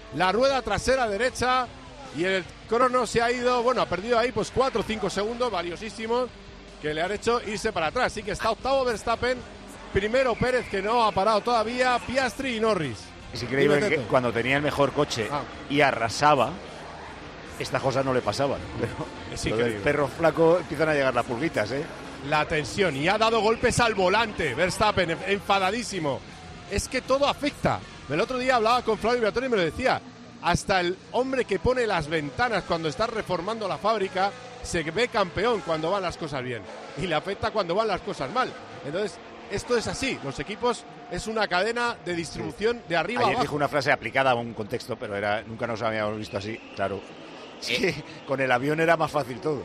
Speaker 6: Y el crono se ha ido, ha perdido ahí pues 4 o 5 segundos valiosísimos que le han hecho irse para atrás. Así que está octavo Verstappen, primero Pérez, que no ha parado todavía, Piastri y Norris.
Speaker 2: Es increíble que cuando tenía el mejor coche y arrasaba, estas cosas no le pasaban. Pero el perro flaco empiezan a llegar las pulguitas,
Speaker 6: La tensión, y ha dado golpes al volante Verstappen, enfadadísimo. Es que todo afecta. El otro día hablaba con Flavio Briatore y me lo decía. Hasta el hombre que pone las ventanas cuando está reformando la fábrica se ve campeón cuando van las cosas bien, y le afecta cuando van las cosas mal. Entonces, esto es así. Los equipos es una cadena de distribución de arriba
Speaker 2: Ayer
Speaker 6: abajo.
Speaker 2: dijo una frase aplicada a un contexto, pero nunca nos habíamos visto así, claro. Sí, con el avión era más fácil todo.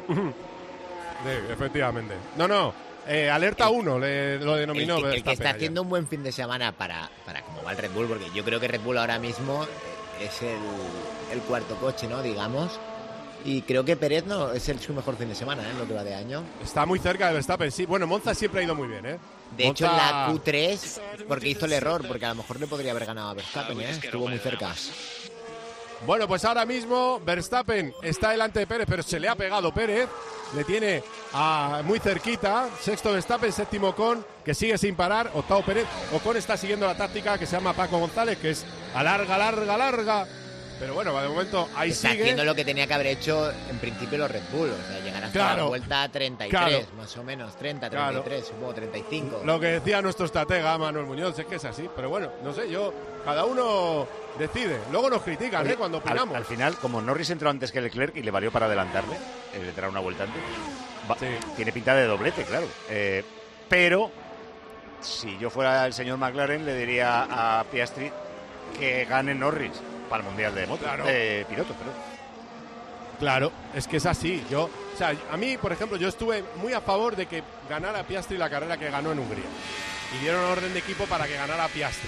Speaker 6: Sí, efectivamente. Alerta 1 lo denominó.
Speaker 5: El que está haciendo un buen fin de semana para cómo va el Red Bull, porque yo creo que Red Bull ahora mismo es el cuarto coche, ¿no? Digamos. Y creo que Pérez no es su mejor fin de semana, en lo que va de año.
Speaker 6: Está muy cerca de Verstappen, sí. Bueno, Monza siempre ha ido muy bien,
Speaker 5: De hecho, en la Q3, porque hizo el error, porque a lo mejor le podría haber ganado a Verstappen, estuvo muy cerca.
Speaker 6: Bueno, pues ahora mismo Verstappen está delante de Pérez, pero se le ha pegado Pérez. Le tiene muy cerquita. Sexto Verstappen, séptimo Ocon, que sigue sin parar. Octavo Pérez. Ocon está siguiendo la táctica que se llama Paco González, que es alarga. Pero bueno, de momento ahí
Speaker 5: está
Speaker 6: sigue.
Speaker 5: Haciendo lo que tenía que haber hecho en principio los Red Bull. O sea, llegar hasta la vuelta 33, más o menos. 33, supongo 35.
Speaker 6: Lo que decía nuestro estratega Manuel Muñoz, es que es así. Pero bueno, no sé, cada uno decide. Luego nos critican, cuando opinamos.
Speaker 2: Al final, como Norris entró antes que Leclerc y le valió para adelantarle, entrar una vuelta antes, tiene pinta de doblete, claro. Pero si yo fuera el señor McLaren, le diría a Piastri que gane Norris para el Mundial de Moto, pilotos, perdón.
Speaker 6: Claro, es que es así. A mí, por ejemplo, yo estuve muy a favor de que ganara Piastri la carrera que ganó en Hungría. Y dieron orden de equipo para que ganara Piastri.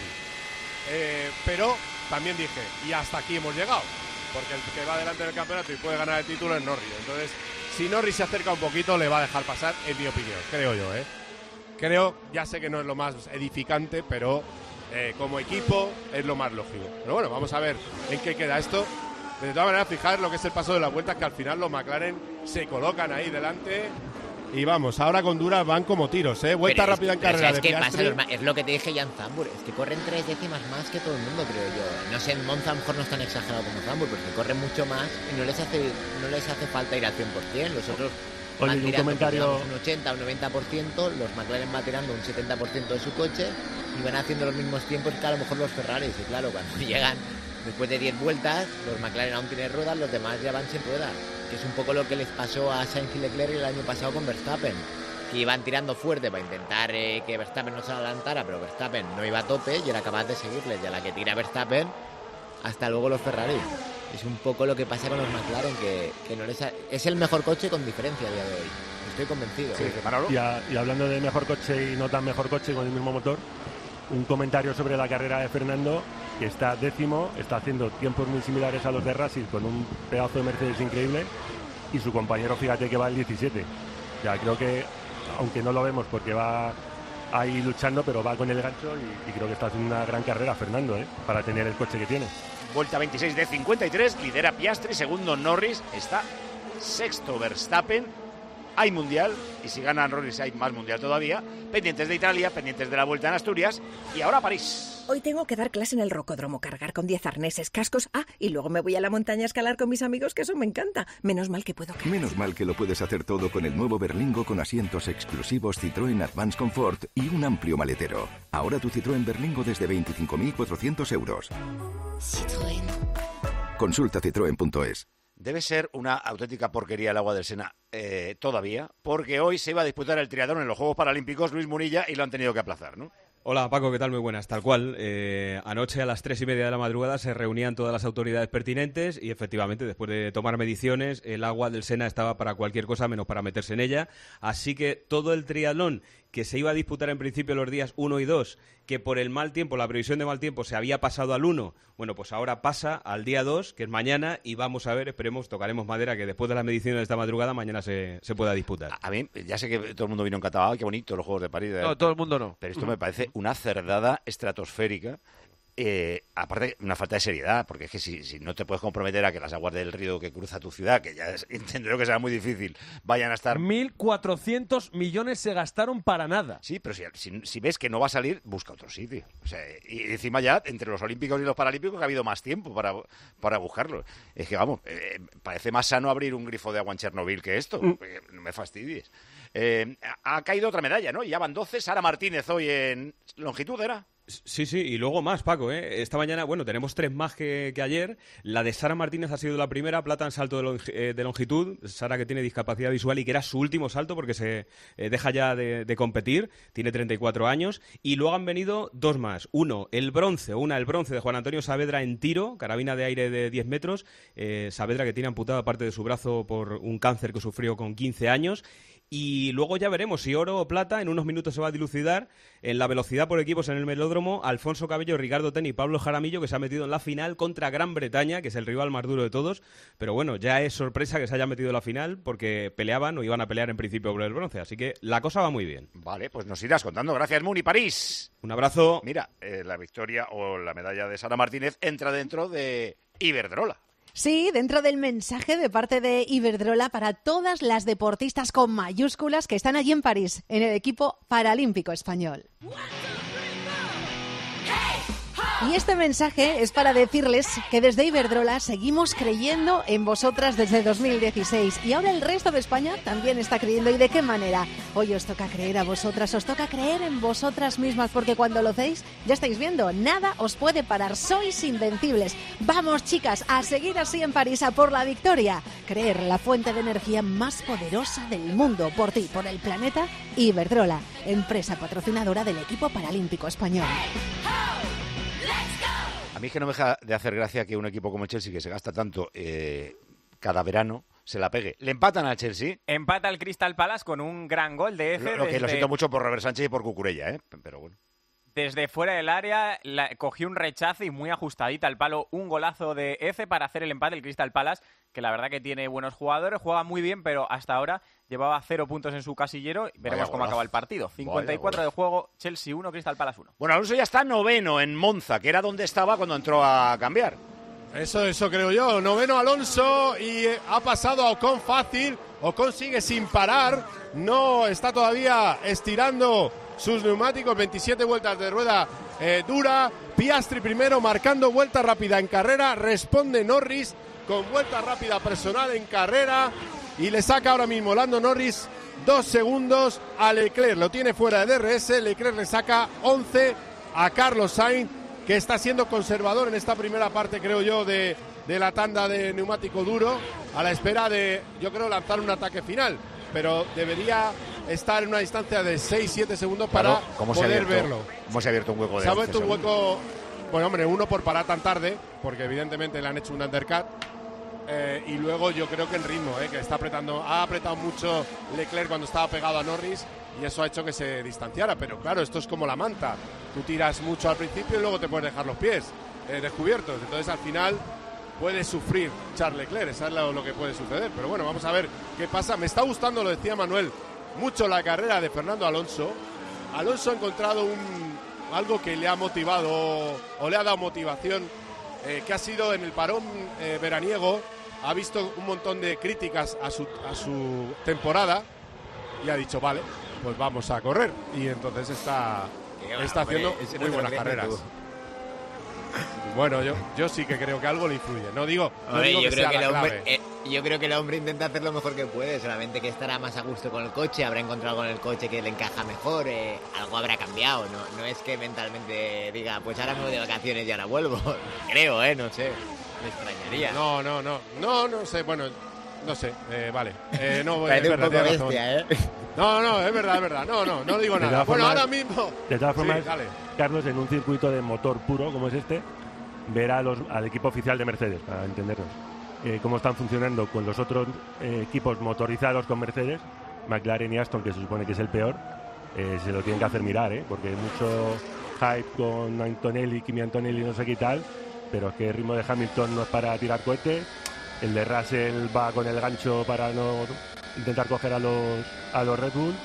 Speaker 6: Pero también dije, y hasta aquí hemos llegado. Porque el que va delante del campeonato y puede ganar el título es Norris. Entonces, si Norris se acerca un poquito, le va a dejar pasar, en mi opinión, creo yo. Creo, ya sé que no es lo más edificante, pero como equipo es lo más lógico. Pero bueno, vamos a ver en qué queda esto. De todas maneras, fijar lo que es el paso de las vueltas, que al final los McLaren se colocan ahí delante. Y vamos, ahora con Duras van como tiros, Vuelta rápida en carrera de Piastri.
Speaker 5: Es lo que te dije ya en Zandvoort, es que corren 3 décimas más que todo el mundo, creo yo. No sé, en Monza a lo mejor no es tan exagerado como Zandvoort, porque corren mucho más y no les hace falta ir al 100%. Los otros van tirando un 80 o un 90%, los McLaren van tirando un 70% de su coche y van haciendo los mismos tiempos que a lo mejor los Ferraris. Y claro, cuando llegan después de 10 vueltas, los McLaren aún tienen ruedas, los demás ya van sin ruedas. Que es un poco lo que les pasó a Sainz y Leclerc el año pasado con Verstappen, que iban tirando fuerte para intentar que Verstappen no se adelantara, pero Verstappen no iba a tope y era capaz de seguirles. Y a la que tira Verstappen, hasta luego los Ferrari. Es un poco lo que pasa con los McLaren, que no es el mejor coche con diferencia a día de hoy. Estoy convencido.
Speaker 4: Sí, y hablando de mejor coche y no tan mejor coche con el mismo motor, un comentario sobre la carrera de Fernando. que está décimo, está haciendo tiempos muy similares a los de Russell con un pedazo de Mercedes increíble, y su compañero, fíjate que va al 17. Ya creo que, aunque no lo vemos porque va ahí luchando, pero va con el gancho y creo que está haciendo una gran carrera Fernando, para tener el coche que tiene.
Speaker 2: Vuelta 26 de 53, lidera Piastri, segundo Norris, está sexto Verstappen. Hay mundial, y si gana Norris hay más mundial todavía. Pendientes de Italia, pendientes de la Vuelta en Asturias, y ahora París.
Speaker 1: Hoy tengo que dar clase en el rocódromo, cargar con 10 arneses, cascos, y luego me voy a la montaña a escalar con mis amigos, que eso me encanta. Menos mal que puedo cargar.
Speaker 7: Menos mal que lo puedes hacer todo con el nuevo Berlingo con asientos exclusivos Citroën Advance Comfort y un amplio maletero. Ahora tu Citroën Berlingo desde 25.400 euros.
Speaker 18: Citroën.
Speaker 7: Consulta citroen.es.
Speaker 2: Debe ser una auténtica porquería el agua del Sena todavía, porque hoy se iba a disputar el triatlón en los Juegos Paralímpicos Luis Munilla y lo han tenido que aplazar, ¿no?
Speaker 11: Hola Paco, ¿qué tal? Muy buenas. Tal cual, anoche a las 3:30 de la madrugada se reunían todas las autoridades pertinentes y efectivamente después de tomar mediciones el agua del Sena estaba para cualquier cosa menos para meterse en ella, así que todo el triatlón que se iba a disputar en principio los días 1 y 2, que por el mal tiempo, la previsión de mal tiempo se había pasado al 1, bueno, pues ahora pasa al día 2, que es mañana, y vamos a ver, esperemos, tocaremos madera, que después de las mediciones de esta madrugada mañana se pueda disputar.
Speaker 2: A mí, ya sé que todo el mundo vino encantado, qué bonito los Juegos de París.
Speaker 9: No, todo el mundo no.
Speaker 2: Pero esto me parece una cerdada estratosférica. Aparte, una falta de seriedad, porque es que si no te puedes comprometer a que las aguas del río que cruza tu ciudad, que ya entiendo yo que será muy difícil, vayan a estar...
Speaker 9: 1.400 millones se gastaron para nada.
Speaker 2: Sí, pero si ves que no va a salir, busca otro sitio. O sea, y encima ya, entre los olímpicos y los paralímpicos, ha habido más tiempo para buscarlo. Es que, vamos, parece más sano abrir un grifo de agua en Chernobyl que esto. No me fastidies. Ha caído otra medalla, ¿no? Ya van 12. Sara Martínez hoy en longitud, ¿era?
Speaker 11: Sí, y luego más, Paco, Esta mañana, bueno, tenemos 3 más que ayer. La de Sara Martínez ha sido la primera, plata en salto de longitud. Sara, que tiene discapacidad visual y que era su último salto porque se deja ya de competir, tiene 34 años. Y luego han venido 2 más. El bronce de Juan Antonio Saavedra en tiro, carabina de aire de 10 metros. Saavedra, que tiene amputada parte de su brazo por un cáncer que sufrió con 15 años. Y luego ya veremos si oro o plata. En unos minutos se va a dilucidar. En la velocidad por equipos en el velódromo, Alfonso Cabello, Ricardo Ten y Pablo Jaramillo, que se ha metido en la final contra Gran Bretaña, que es el rival más duro de todos. Pero bueno, ya es sorpresa que se haya metido en la final, porque peleaban o iban a pelear en principio por el bronce. Así que la cosa va muy bien.
Speaker 2: Vale, pues nos irás contando. Gracias, Muni. París.
Speaker 11: Un abrazo.
Speaker 2: Mira, la victoria o la medalla de Sara Martínez entra dentro de Iberdrola.
Speaker 8: Sí, dentro del mensaje de parte de Iberdrola para todas las deportistas con mayúsculas que están allí en París, en el equipo paralímpico español. Y este mensaje es para decirles que desde Iberdrola seguimos creyendo en vosotras desde 2016 y ahora el resto de España también está creyendo. ¿Y de qué manera? Hoy os toca creer a vosotras, os toca creer en vosotras mismas, porque cuando lo hacéis, ya estáis viendo, nada os puede parar, sois invencibles. Vamos, chicas, a seguir así en París, a por la victoria. Creer, la fuente de energía más poderosa del mundo, por ti, por el planeta. Iberdrola, empresa patrocinadora del equipo paralímpico español.
Speaker 2: A mí es que no me deja de hacer gracia que un equipo como el Chelsea, que se gasta tanto cada verano, se la pegue. ¿Le empatan al Chelsea?
Speaker 3: Empata el Crystal Palace con un gran gol de Eze.
Speaker 2: Lo siento mucho por Robert Sánchez y por Cucurella, pero bueno.
Speaker 3: Desde fuera del área cogió un rechazo y muy ajustadita al palo, un golazo de Eze para hacer el empate el Crystal Palace, que la verdad que tiene buenos jugadores, juega muy bien, pero hasta ahora llevaba 0 puntos en su casillero. Veremos cómo acaba el partido. 54 de juego, Chelsea 1, Crystal Palace 1.
Speaker 2: Bueno, Alonso ya está noveno en Monza, que era donde estaba cuando entró a cambiar.
Speaker 6: Eso creo yo. Noveno Alonso y ha pasado a Ocon fácil. Ocon sigue sin parar. No está todavía estirando sus neumáticos. 27 vueltas de rueda dura. Piastri primero marcando vuelta rápida en carrera. Responde Norris con vuelta rápida personal en carrera. Y le saca ahora mismo Lando Norris 2 segundos a Leclerc. Lo tiene fuera de DRS. Leclerc le saca 11 a Carlos Sainz, que está siendo conservador en esta primera parte, creo yo, de la tanda de neumático duro, a la espera de, yo creo, lanzar un ataque final. Pero debería estar en una distancia de 6-7 segundos para poder verlo.
Speaker 2: ¿Cómo se ha abierto un hueco de
Speaker 6: Se ha abierto un hueco, bueno, hombre, uno por parar tan tarde, porque evidentemente le han hecho un undercut. Y luego yo creo que el ritmo, que está ha apretado mucho Leclerc cuando estaba pegado a Norris, y eso ha hecho que se distanciara. Pero claro, esto es como la manta, tú tiras mucho al principio y luego te puedes dejar los pies. descubiertos. Entonces al final puede sufrir Charles Leclerc, eso es lo que puede suceder. Pero bueno, vamos a ver qué pasa. Me está gustando, lo decía Manuel, mucho la carrera de Fernando Alonso. Alonso ha encontrado algo que le ha motivado o le ha dado motivación, que ha sido en el parón veraniego. Ha visto un montón de críticas a su temporada y ha dicho, vale, pues vamos a correr. Y entonces está haciendo muy buenas carreras. Bueno, yo sí que creo que algo le influye. No digo que sea la clave.
Speaker 5: Yo creo que el hombre intenta hacer lo mejor que puede, solamente que estará más a gusto con el coche, habrá encontrado con el coche que le encaja mejor, algo habrá cambiado, no es que mentalmente diga, pues ahora me voy de vacaciones y ahora vuelvo. Creo, no sé, me extrañaría.
Speaker 6: No sé, bueno, no sé, vale. No voy
Speaker 5: a un poco bestia,
Speaker 6: No, es verdad, no digo nada. Bueno, ahora mismo...
Speaker 4: De todas formas,
Speaker 6: sí,
Speaker 4: Carlos, en un circuito de motor puro como es este, ver al equipo oficial de Mercedes, para entendernos, cómo están funcionando con los otros equipos motorizados con Mercedes, McLaren y Aston, que se supone que es el peor, se lo tienen que hacer mirar, porque hay mucho hype con Antonelli, Kimi Antonelli, no sé qué tal, pero es que el ritmo de Hamilton no es para tirar cohetes, el de Russell va con el gancho para no intentar coger a los Red Bull.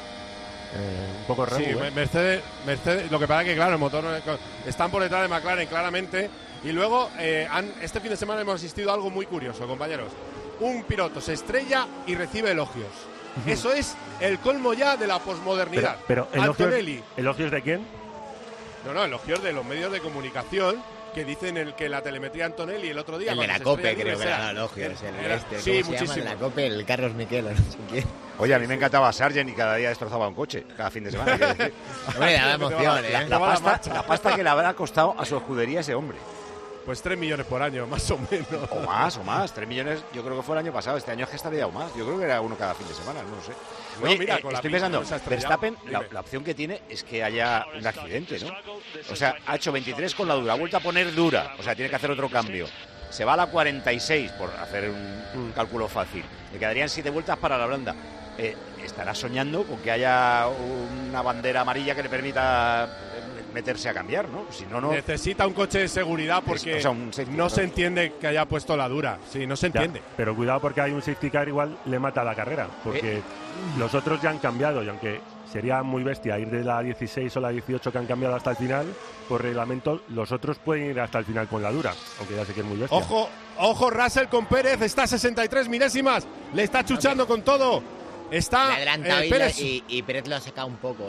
Speaker 4: Un poco raro.
Speaker 6: Sí, Mercedes, lo que pasa es que claro, el motor están por detrás de McLaren claramente. Y luego este fin de semana hemos asistido a algo muy curioso, compañeros. Un piloto se estrella y recibe elogios. Eso es el colmo ya de la posmodernidad.
Speaker 4: Pero ¿elogios de quién?
Speaker 6: No, elogios de los medios de comunicación, que dicen que la telemetría Antonelli el otro día...
Speaker 5: El de la COPE, creo que era elogios.
Speaker 6: Sí, muchísimo.
Speaker 5: De la COPE, el Carlos Miquel, no sé quién.
Speaker 12: Oye, a mí me encantaba Sargent y cada día destrozaba un coche, cada fin de semana.
Speaker 5: Hombre, daba emoción,
Speaker 12: La pasta que le habrá costado a su escudería ese hombre.
Speaker 6: Pues 3 millones por año, más o menos.
Speaker 12: O más. 3 millones, yo creo que fue el año pasado. Este año es que estaría aún más. Yo creo que era uno cada fin de semana, no lo sé. Oye, mira, estoy pensando, Verstappen, la opción que tiene es que haya un accidente, ¿no? O sea, ha hecho 23 con la dura, ha vuelto a poner dura. O sea, tiene que hacer otro cambio. Se va a la 46, por hacer un cálculo fácil. Le quedarían 7 vueltas para la blanda. Estará soñando con que haya una bandera amarilla que le permita meterse a cambiar, ¿no? Si no, no.
Speaker 6: Necesita un coche de seguridad porque no se entiende que haya puesto la dura. Sí, no se entiende.
Speaker 4: Ya, pero cuidado porque hay un safety car igual le mata la carrera, porque los otros ya han cambiado y aunque sería muy bestia ir de la 16 o la 18 que han cambiado hasta el final, por reglamento los otros pueden ir hasta el final con la dura, aunque ya sé que es muy bestia.
Speaker 6: Ojo, Russell con Pérez, está a 63 milésimas, le está chuchando con todo. Está
Speaker 5: Pérez y Pérez lo ha sacado un poco,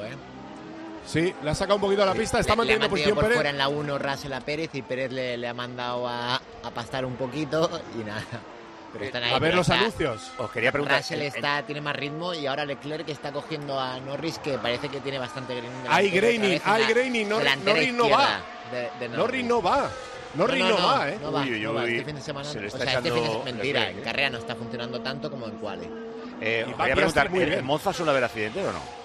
Speaker 6: Sí, le ha sacado un poquito a la pista, está manteniendo posición
Speaker 5: por
Speaker 6: Pérez.
Speaker 5: Fuera en la 1 Russell a Pérez y Pérez le ha mandado a pastar un poquito y nada. Pero están ahí,
Speaker 6: a ver los anuncios.
Speaker 12: Os quería preguntar.
Speaker 5: Russell tiene más ritmo y ahora Leclerc que está cogiendo a Norris, que parece que tiene bastante graining.
Speaker 6: Hay graining, Norris no va. Norris no va. Norris no va,
Speaker 5: No va. Este fin de semana. Mentira, en carrera no está funcionando tanto como en quali.
Speaker 12: Os quería preguntar, ¿en Monza suele haber accidentes o no?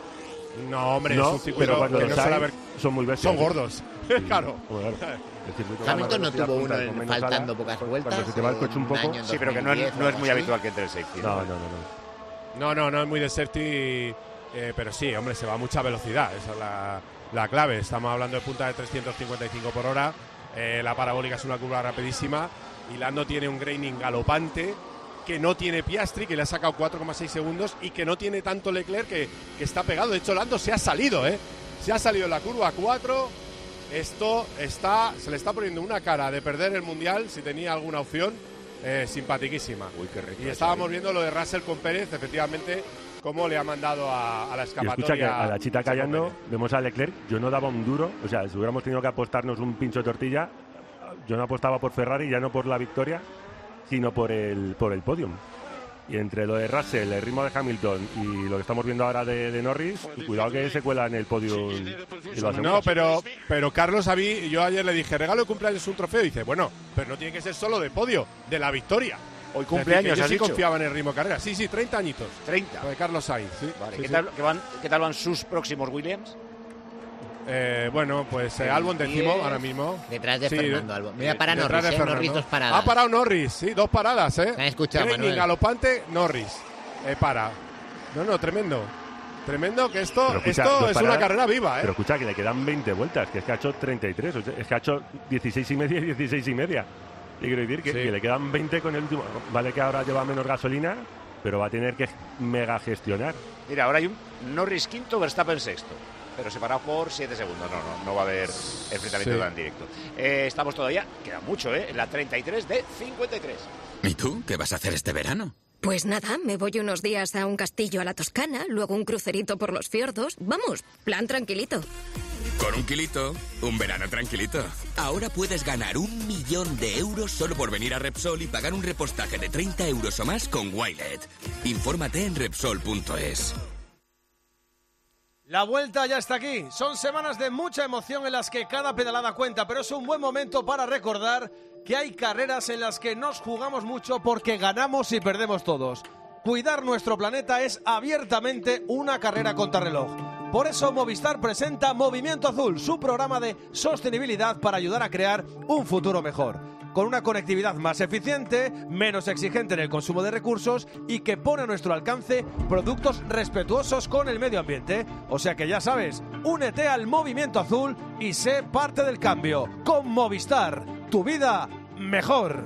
Speaker 6: No, hombre, es un circuito
Speaker 4: pero cuando
Speaker 6: que no suele haber...
Speaker 4: son muy bestias.
Speaker 6: Son gordos, claro.
Speaker 5: Hamilton no tuvo uno faltando pocas vueltas.
Speaker 4: Cuando se te va el coche un poco.
Speaker 12: Sí, pero que no es muy habitual que entre el safety.
Speaker 6: No es muy de safety, pero sí, hombre, se va a mucha velocidad. Esa es la clave. Estamos hablando de punta de 355 por hora. La parabólica es una curva rapidísima. Y Lando tiene un graining galopante que no tiene Piastri, que le ha sacado 4,6 segundos y que no tiene tanto Leclerc, que está pegado. De hecho, Lando se ha salido, Se ha salido en la curva 4. Se le está poniendo una cara de perder el Mundial, si tenía alguna opción, simpatiquísima.
Speaker 12: Uy, qué rico.
Speaker 6: Y estábamos viendo lo de Russell con Pérez, efectivamente, cómo le ha mandado a la escapatoria.
Speaker 4: Y escucha que a la chita callando, vemos a Leclerc, yo no daba un duro, o sea, si hubiéramos tenido que apostarnos un pincho de tortilla, yo no apostaba por Ferrari, ya no por la victoria, sino por el podium. Y entre lo de Russell, el ritmo de Hamilton y lo que estamos viendo ahora de Norris, cuidado que se cuela en el podium.
Speaker 6: No, pero Carlos, yo ayer le dije, regalo de cumpleaños un trofeo, y dice, bueno, pero no tiene que ser solo de podio, de la victoria.
Speaker 12: Hoy cumpleaños,
Speaker 6: yo sí confiaba en el ritmo de carrera. Sí, 30 añitos.
Speaker 12: 30.
Speaker 6: Lo de Carlos Sainz, sí.
Speaker 12: Vale.
Speaker 6: Sí,
Speaker 12: ¿Qué tal van sus próximos Williams?
Speaker 6: Bueno, pues Albon décimo ahora mismo.
Speaker 5: Detrás de Fernando Albon. Mira, para Norris, Norris 2 paradas.
Speaker 6: Ha parado Norris, sí, 2 paradas,
Speaker 5: Me han escuchado,
Speaker 6: Manuel. Galopante, Norris. Para. No, tremendo. Tremendo que esto es una carrera viva, ¿eh?
Speaker 4: Pero escucha, que le quedan 20 vueltas, que es que ha hecho 33, es que ha hecho 16 y media y 16 y media. Y quiero decir que le quedan 20 con el último. Vale que ahora lleva menos gasolina, pero va a tener que mega gestionar.
Speaker 2: Mira, ahora hay un Norris quinto, Verstappen sexto, pero separado por 7 segundos. No va a haber enfrentamiento tan directo. Estamos todavía, queda mucho, en la 33 de 53.
Speaker 24: ¿Y tú? ¿Qué vas a hacer este verano?
Speaker 13: Pues nada, me voy unos días a un castillo a la Toscana, luego un crucerito por los fiordos. Vamos, plan tranquilito.
Speaker 24: Con un kilito, un verano tranquilito. Ahora puedes ganar 1 millón de euros solo por venir a Repsol y pagar un repostaje de 30 euros o más con Wilet. Infórmate en Repsol.es.
Speaker 9: La vuelta ya está aquí. Son semanas de mucha emoción en las que cada pedalada cuenta, pero es un buen momento para recordar que hay carreras en las que nos jugamos mucho porque ganamos y perdemos todos. Cuidar nuestro planeta es abiertamente una carrera contrarreloj. Por eso Movistar presenta Movimiento Azul, su programa de sostenibilidad para ayudar a crear un futuro mejor. Con una conectividad más eficiente, menos exigente en el consumo de recursos y que pone a nuestro alcance productos respetuosos con el medio ambiente. O sea que ya sabes, únete al Movimiento Azul y sé parte del cambio. Con Movistar, tu vida mejor.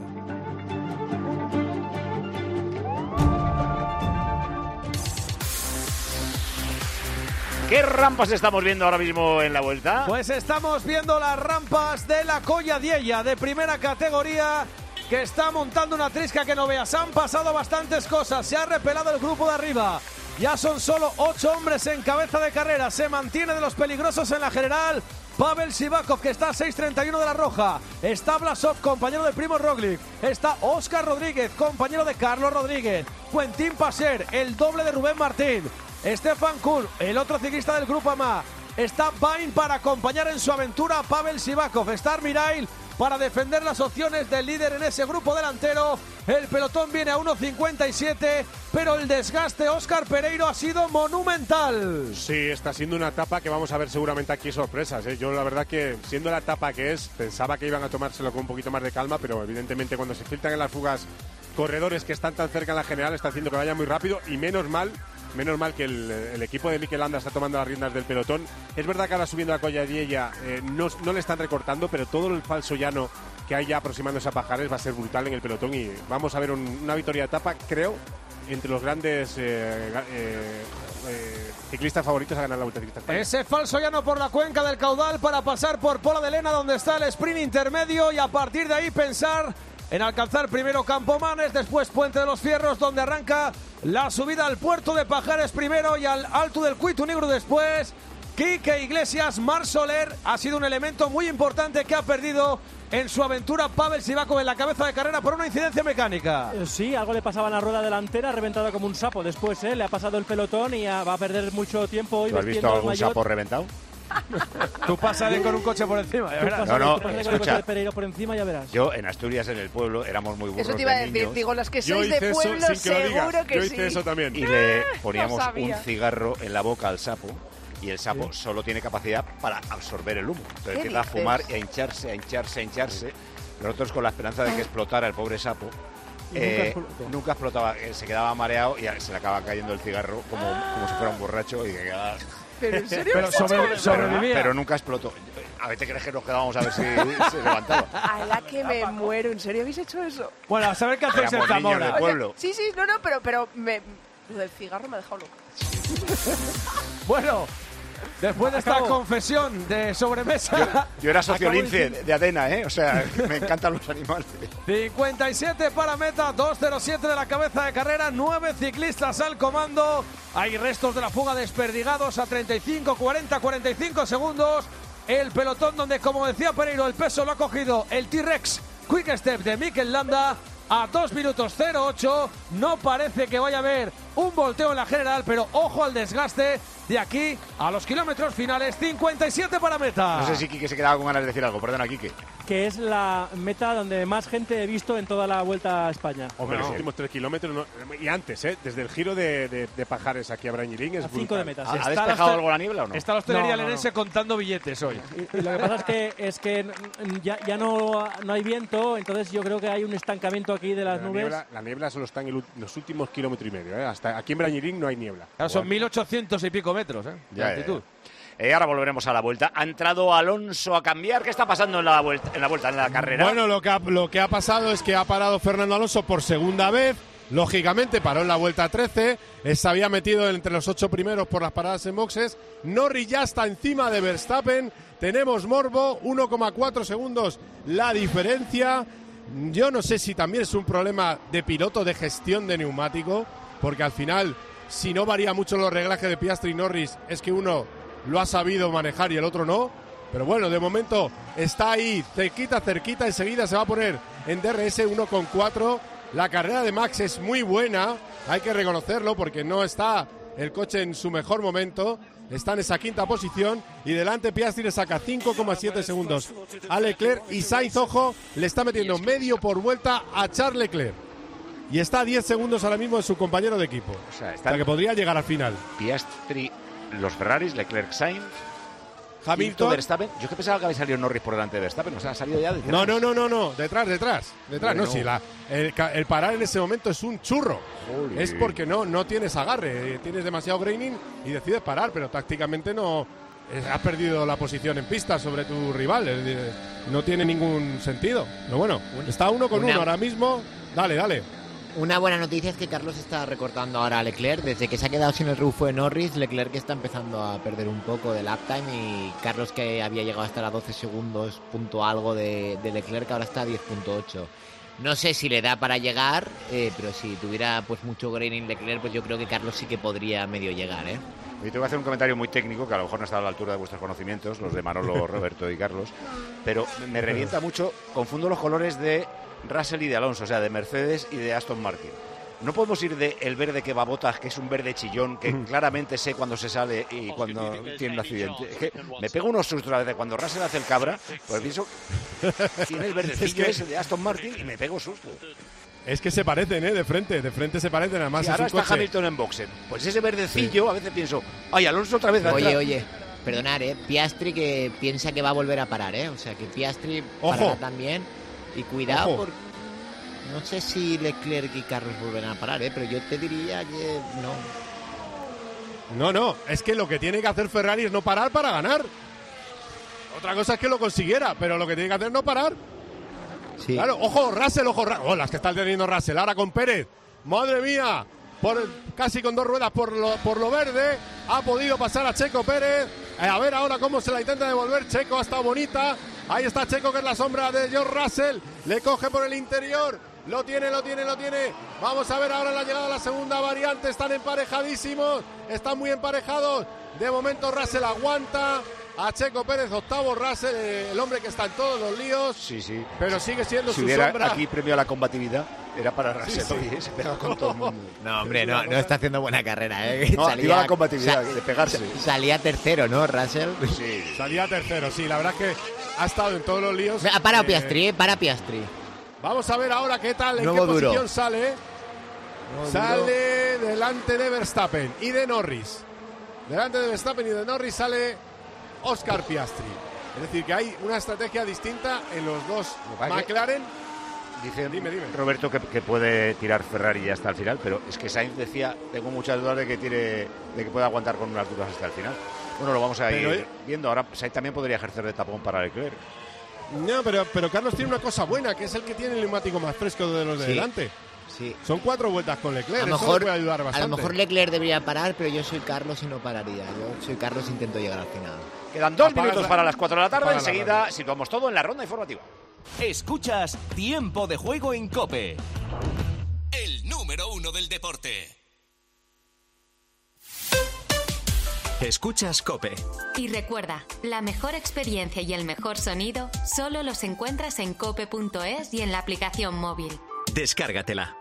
Speaker 2: ¿Qué rampas estamos viendo ahora mismo en la vuelta?
Speaker 9: Pues estamos viendo las rampas de la Colla Diella, de primera categoría, que está montando una trisca que no veas. Han pasado bastantes cosas, se ha repelado el grupo de arriba. Ya son solo 8 hombres en cabeza de carrera. Se mantiene de los peligrosos en la general Pavel Sivakov, que está a 6.31 de la roja. Está Blasov, compañero de Primo Roglic. Está Óscar Rodríguez, compañero de Carlos Rodríguez. Quentin Passer, el doble de Rubén Martín. Stefan Kuhn, el otro ciclista del Grupo AMA. Está Bain para acompañar en su aventura a Pavel Sivakov. Está Armirail para defender las opciones del líder en ese grupo delantero. El pelotón viene a 1.57, pero el desgaste, Óscar Pereiro, ha sido monumental.
Speaker 10: Sí, está siendo una etapa que vamos a ver seguramente aquí sorpresas. Yo la verdad que, siendo la etapa que es, pensaba que iban a tomárselo con un poquito más de calma, pero evidentemente cuando se filtran en las fugas corredores que están tan cerca en la general, está haciendo que vaya muy rápido y menos mal que el equipo de Mikel Landa está tomando las riendas del pelotón. Es verdad que ahora subiendo la Colla Diella no le están recortando, pero todo el falso llano que hay ya aproximándose a Pajares va a ser brutal en el pelotón y vamos a ver una victoria de etapa, creo, entre los grandes ciclistas favoritos a ganar la Vuelta Ciclista España.
Speaker 9: Ese falso llano por la cuenca del caudal para pasar por Pola de Lena, donde está el sprint intermedio, y a partir de ahí pensar en alcanzar primero Campomanes, después Puente de los Fierros, donde arranca la subida al puerto de Pajares primero y al Alto del Cuito Negro después. Quique Iglesias, Marc Soler, ha sido un elemento muy importante que ha perdido en su aventura Pavel Sivakov en la cabeza de carrera por una incidencia mecánica.
Speaker 14: Sí, algo le pasaba en la rueda delantera, ha reventado como un sapo. Después le ha pasado el pelotón y va a perder mucho tiempo hoy.
Speaker 2: ¿Tú has visto algún sapo reventado?
Speaker 9: Tú pásale con un coche por encima, ya verás.
Speaker 2: Escucha.
Speaker 14: Con el coche de Pereiro por encima, ya verás.
Speaker 2: Yo en Asturias, en el pueblo, éramos muy burros.
Speaker 1: Eso te iba a
Speaker 2: de
Speaker 1: decir,
Speaker 2: niños.
Speaker 1: digo, los que sois de pueblo seguro que
Speaker 10: Yo
Speaker 1: sí.
Speaker 10: hice eso también.
Speaker 2: Y le poníamos un cigarro en la boca al sapo y el sapo solo tiene capacidad para absorber el humo. Entonces empieza a fumar y a hincharse. Nosotros con la esperanza de que explotara el pobre sapo. Nunca explotaba, se quedaba mareado y se le acaba cayendo el cigarro como si fuera un borracho y que quedaba...
Speaker 1: ¿Pero en serio?
Speaker 9: Sobrevivía.
Speaker 2: Pero nunca explotó. A ver, ¿te crees que nos quedábamos a ver si se levantaba?
Speaker 1: A la que me muero, ¿en serio habéis hecho eso?
Speaker 9: Bueno, a saber qué hacéis en Zamora.
Speaker 2: Del pueblo.
Speaker 1: Sí, no, pero lo del cigarro me ha dejado loco.
Speaker 9: Bueno, después de esta confesión de sobremesa...
Speaker 2: Yo era sociolince de Adena, O sea, me encantan los animales.
Speaker 9: 57 para meta, 2.07 de la cabeza de carrera, 9 ciclistas al comando. Hay restos de la fuga desperdigados a 35, 40, 45 segundos. El pelotón donde, como decía Pereiro, el peso lo ha cogido el T-Rex Quick Step de Mikel Landa a 2 minutos 08. No parece que vaya a haber un volteo en la general, pero ojo al desgaste de aquí a los kilómetros finales. 57 para meta.
Speaker 2: No sé si Quique se quedaba con ganas de decir algo. Perdona, Quique.
Speaker 14: Que es la meta donde más gente he visto en toda la Vuelta a España.
Speaker 10: Hombre, los últimos 3 kilómetros y antes, desde el giro de Pajares aquí a Brañilín es
Speaker 14: 5 de metas.
Speaker 2: ¿Ha despejado algo la niebla o no?
Speaker 9: Está la hostelería lenense contando billetes hoy.
Speaker 14: Y lo que pasa es que ya no hay viento, entonces yo creo que hay un estancamiento aquí de las nubes.
Speaker 10: La niebla solo está en los últimos kilómetro y medio, aquí en Brañilín no hay niebla.
Speaker 9: Claro, son 1.800 y pico metros de altitud.
Speaker 2: Ahora volveremos a la vuelta. Ha entrado Alonso a cambiar. ¿Qué está pasando en la vuelta, en la carrera?
Speaker 6: Bueno, lo que ha pasado es que ha parado Fernando Alonso por segunda vez. Lógicamente paró en la vuelta 13. Se había metido entre los 8 primeros por las paradas en boxes. Norris ya está encima de Verstappen. Tenemos morbo, 1,4 segundos la diferencia. Yo no sé si también es un problema de piloto, de gestión de neumático, porque al final, si no varía mucho los reglajes de Piastri y Norris, es que uno lo ha sabido manejar y el otro no. Pero bueno, de momento está ahí cerquita, enseguida se va a poner en DRS 1,4. La carrera de Max es muy buena, hay que reconocerlo, porque no está el coche en su mejor momento. Está en esa quinta posición y delante Piastri le saca 5,7 segundos a Leclerc y Sainz, ojo, le está metiendo medio por vuelta a Charles Leclerc. Y está a 10 segundos ahora mismo de su compañero de equipo. O sea que podría llegar al final.
Speaker 2: Piastri, los Ferraris, Leclerc, Sainz,
Speaker 6: Hamilton,
Speaker 2: Verstappen. Yo que pensaba que había salido Norris por delante de Verstappen, o sea, ha salido ya detrás.
Speaker 6: No, detrás. Bueno. No, sí, el parar en ese momento es un churro. Joder. Es porque no tienes agarre, tienes demasiado graining y decides parar, pero tácticamente no has perdido la posición en pista sobre tu rival. No tiene ningún sentido. Pero bueno, está 1-1 ahora mismo. Dale.
Speaker 5: Una buena noticia es que Carlos está recortando ahora a Leclerc. Desde que se ha quedado sin el rebufo de Norris, Leclerc está empezando a perder un poco de lap time, y Carlos, que había llegado a estar a 12 segundos, punto algo de Leclerc, ahora está a 10.8. No sé si le da para llegar, pero si tuviera pues mucho graining Leclerc, pues yo creo que Carlos sí que podría medio llegar, ¿eh?
Speaker 2: Yo tengo que hacer un comentario muy técnico, que a lo mejor no está a la altura de vuestros conocimientos, los de Manolo, Roberto y Carlos, pero me revienta mucho, confundo los colores de Russell y de Alonso, o sea, de Mercedes y de Aston Martin. No podemos ir de el verde que va a Bottas, que es un verde chillón, que claramente sé cuando se sale y cuando tiene un accidente. Es que me pego unos sustos a veces cuando Russell hace el cabra, pues pienso, tiene el verdecillo ese de Aston Martin y me pego susto.
Speaker 6: Es que se parecen, de frente se parecen, además.
Speaker 2: Y ahora está Hamilton en boxen. Pues ese verdecillo, a veces pienso, ay, Alonso otra vez.
Speaker 5: Oye, perdonar, Piastri que piensa que va a volver a parar, o sea, que Piastri parará también. Y cuidado, porque no sé si Leclerc y Carlos volverán a parar, pero yo te diría que no.
Speaker 6: No, es que lo que tiene que hacer Ferrari es no parar para ganar. Otra cosa es que lo consiguiera, pero lo que tiene que hacer es no parar. Sí. Claro, ojo, Russell. Las que está teniendo Russell ahora con Pérez. Madre mía, casi con 2 ruedas por lo verde. Ha podido pasar a Checo Pérez. A ver ahora cómo se la intenta devolver. Checo ha estado bonita. Ahí está Checo, que es la sombra de George Russell. Le coge por el interior. Lo tiene. Vamos a ver ahora la llegada de la segunda variante. Están emparejadísimos. Están muy emparejados. De momento Russell aguanta a Checo Pérez, octavo Russell, el hombre que está en todos los líos.
Speaker 2: Sí.
Speaker 6: Pero sigue siendo
Speaker 2: si
Speaker 6: su
Speaker 2: hubiera
Speaker 6: sombra.
Speaker 2: Aquí premio a la combatividad era para Russell. Sí. Se pega con todo el mundo.
Speaker 5: No, hombre, no está haciendo buena carrera,
Speaker 2: No, salía la combatividad, de pegarse.
Speaker 5: Salía tercero, ¿no, Russell?
Speaker 2: Sí.
Speaker 6: Salía tercero, sí. La verdad es que ha estado en todos los líos.
Speaker 5: Para Piastri, para Piastri.
Speaker 6: Vamos a ver ahora qué tal, en qué posición sale. Sale delante de Verstappen y de Norris. Delante de Verstappen y de Norris sale Oscar Piastri. Es decir, que hay una estrategia distinta en los dos McLaren.
Speaker 2: Dice Roberto que puede tirar Ferrari hasta el final, pero es que Sainz decía, tengo muchas dudas de que pueda aguantar con unas dudas hasta el final. Bueno, lo vamos a ir viendo. Ahora Sainz también podría ejercer de tapón para Leclerc.
Speaker 6: No, pero Carlos tiene una cosa buena, que es el que tiene el neumático más fresco de los de delante.
Speaker 5: Sí.
Speaker 6: Son 4 vueltas con Leclerc, eso le puede ayudar bastante.
Speaker 5: A lo mejor Leclerc debería parar, pero yo soy Carlos y no pararía. Yo soy Carlos e intento llegar al final.
Speaker 2: Quedan 2 minutos para las 4 de la tarde. Enseguida situamos todo en la ronda informativa.
Speaker 15: Escuchas Tiempo de Juego en COPE. El número 1 del deporte. Escuchas COPE.
Speaker 18: Y recuerda, la mejor experiencia y el mejor sonido solo los encuentras en cope.es y en la aplicación móvil.
Speaker 15: Descárgatela.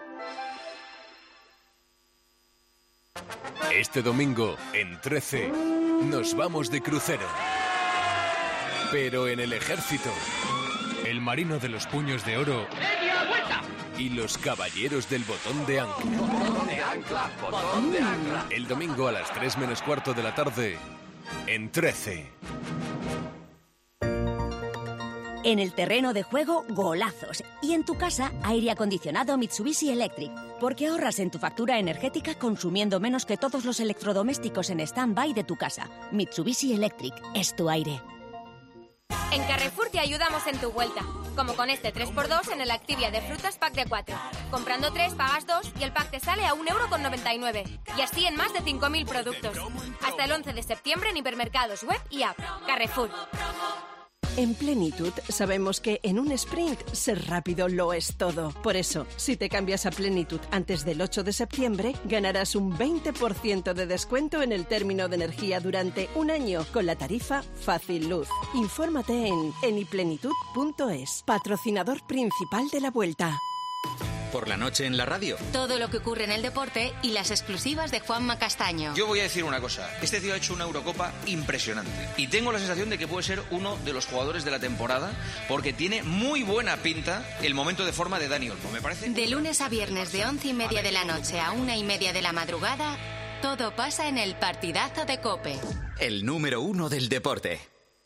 Speaker 15: Este domingo, en 13, nos vamos de crucero. Pero en el ejército, el marino de los puños de oro y los caballeros del botón de ancla. El domingo a las 3 menos cuarto de la tarde, en 13.
Speaker 16: En el terreno de juego, golazos. Y en tu casa, aire acondicionado Mitsubishi Electric. Porque ahorras en tu factura energética consumiendo menos que todos los electrodomésticos en stand-by de tu casa. Mitsubishi Electric es tu aire.
Speaker 17: En Carrefour te ayudamos en tu vuelta, como con este 3x2 en el Activia de frutas pack de 4. Comprando 3 pagas 2 y el pack te sale a 1,99 €. Y así en más de 5.000 productos. Hasta el 11 de septiembre en hipermercados, web y app. Carrefour.
Speaker 1: En Plenitud sabemos que en un sprint ser rápido lo es todo. Por eso, si te cambias a Plenitud antes del 8 de septiembre, ganarás un 20% de descuento en el término de energía durante un año con la tarifa Fácil Luz. Infórmate en eniplenitud.es, patrocinador principal de la Vuelta.
Speaker 19: Por la noche en la radio.
Speaker 18: Todo lo que ocurre en el deporte y las exclusivas de Juanma Castaño.
Speaker 19: Yo voy a decir una cosa. Este tío ha hecho una Eurocopa impresionante. Y tengo la sensación de que puede ser uno de los jugadores de la temporada porque tiene muy buena pinta el momento de forma de Dani Olmo, me parece.
Speaker 18: De lunes a viernes de 11:30 de la noche a 1:30 de la madrugada, todo pasa en el partidazo de COPE.
Speaker 19: El número 1 del deporte.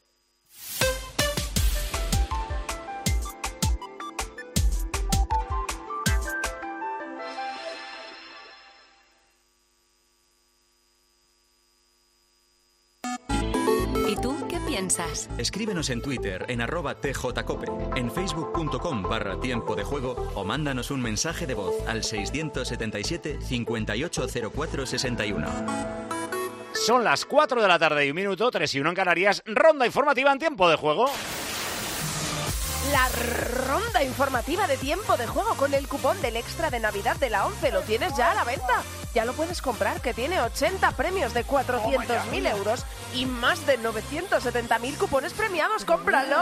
Speaker 18: ¿Y tú qué piensas?
Speaker 19: Escríbenos en Twitter en @tjcope, en facebook.com/tiempo de juego o mándanos un mensaje de voz al 677 580461.
Speaker 2: Son las 4 de la tarde y 1 minuto, 3 y 1 en Canarias. Ronda informativa en tiempo de juego.
Speaker 20: La ronda informativa de tiempo de juego con el cupón del extra de Navidad de la 11. Lo tienes ya a la venta. Ya lo puedes comprar, que tiene 80 premios de 400.000 euros y más de 970.000 cupones premiados. ¡Cómpralo!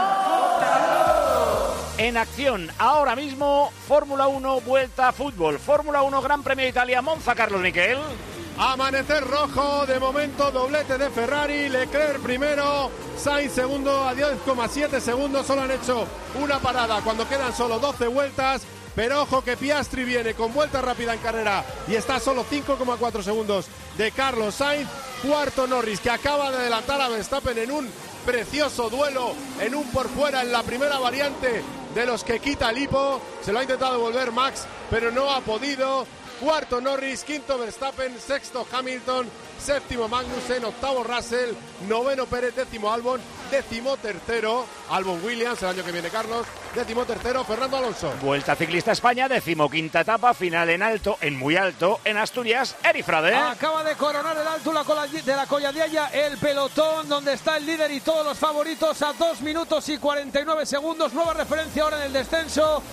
Speaker 2: En acción, ahora mismo, Fórmula 1, Vuelta a Fútbol. Fórmula 1, Gran Premio de Italia, Monza, Carlos Miquel.
Speaker 6: Amanecer rojo, de momento doblete de Ferrari, Leclerc primero, Sainz segundo a 10,7 segundos, solo han hecho una parada cuando quedan solo 12 vueltas, pero ojo que Piastri viene con vuelta rápida en carrera y está a solo 5,4 segundos de Carlos Sainz, cuarto Norris que acaba de adelantar a Verstappen en un precioso duelo, en un por fuera en la primera variante de los que quita el hipo, se lo ha intentado devolver Max, pero no ha podido. Cuarto Norris, quinto Verstappen, sexto Hamilton, séptimo Magnussen, octavo Russell, noveno Pérez, décimo Albon, décimo tercero Albon Williams, el año que viene Carlos, décimo tercero Fernando Alonso.
Speaker 2: Vuelta Ciclista España, 15ª etapa, final en alto, en muy alto, en Asturias, Eri Frade.
Speaker 9: Acaba de coronar el alto de la Colladialla, el pelotón, donde está el líder y todos los favoritos a 2 minutos y 49 segundos, nueva referencia ahora en el descenso.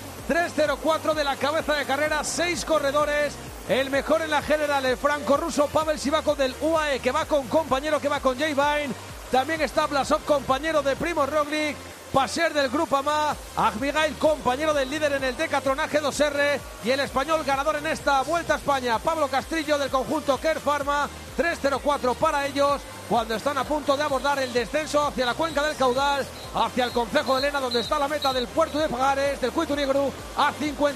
Speaker 9: 3:04 de la cabeza de carrera, 6 corredores. El mejor en la general, el franco-ruso Pavel Sivakov del UAE, que va con compañero, que va con Jay Vine. También está Blasov, compañero de Primo Roglic. Passer del Grupo AMA, Agmigail, compañero del líder en el Decatronaje 2R. Y el español ganador en esta Vuelta a España, Pablo Castrillo del conjunto Kerr Pharma. 3:04 para ellos, cuando están a punto de abordar el descenso hacia la cuenca del Caudal, hacia el concejo de Lena, donde está la meta del puerto de Fagares, del Cuito Negro. A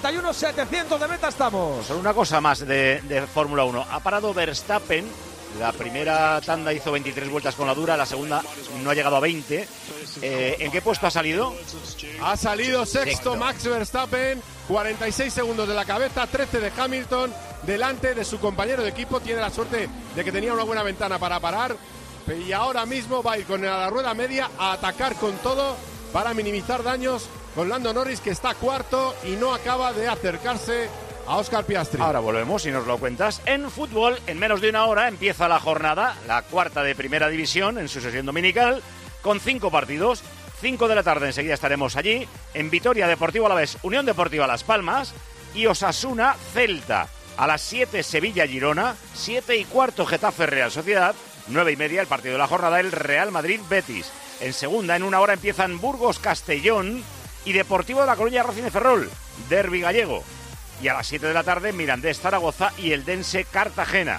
Speaker 9: 51.700 de meta estamos.
Speaker 2: Solo una cosa más de Fórmula 1. Ha parado Verstappen. La primera tanda hizo 23 vueltas con la dura, la segunda no ha llegado a 20. ¿En qué puesto ha salido?
Speaker 6: Ha salido sexto Max Verstappen, 46 segundos de la cabeza, 13 de Hamilton, delante de su compañero de equipo. Tiene la suerte de que tenía una buena ventana para parar y ahora mismo va a ir con la rueda media a atacar con todo para minimizar daños con Lando Norris, que está cuarto y no acaba de acercarse a Óscar Piastri.
Speaker 2: Ahora volvemos y nos lo cuentas. En fútbol, en menos de una hora empieza la jornada, la cuarta de Primera División, en su sesión dominical, con 5 partidos. 5 de la tarde enseguida estaremos allí. En Vitoria, Deportivo Alavés, Unión Deportiva Las Palmas y Osasuna Celta. A las 7 Sevilla Girona, 7:15 Getafe Real Sociedad, 9:30 el partido de la jornada, el Real Madrid Betis. En segunda, en una hora empiezan Burgos Castellón y Deportivo de La Coruña Racing de Ferrol, derbi gallego. Y a las 7 de la tarde, Mirandés Zaragoza y Eldense Cartagena.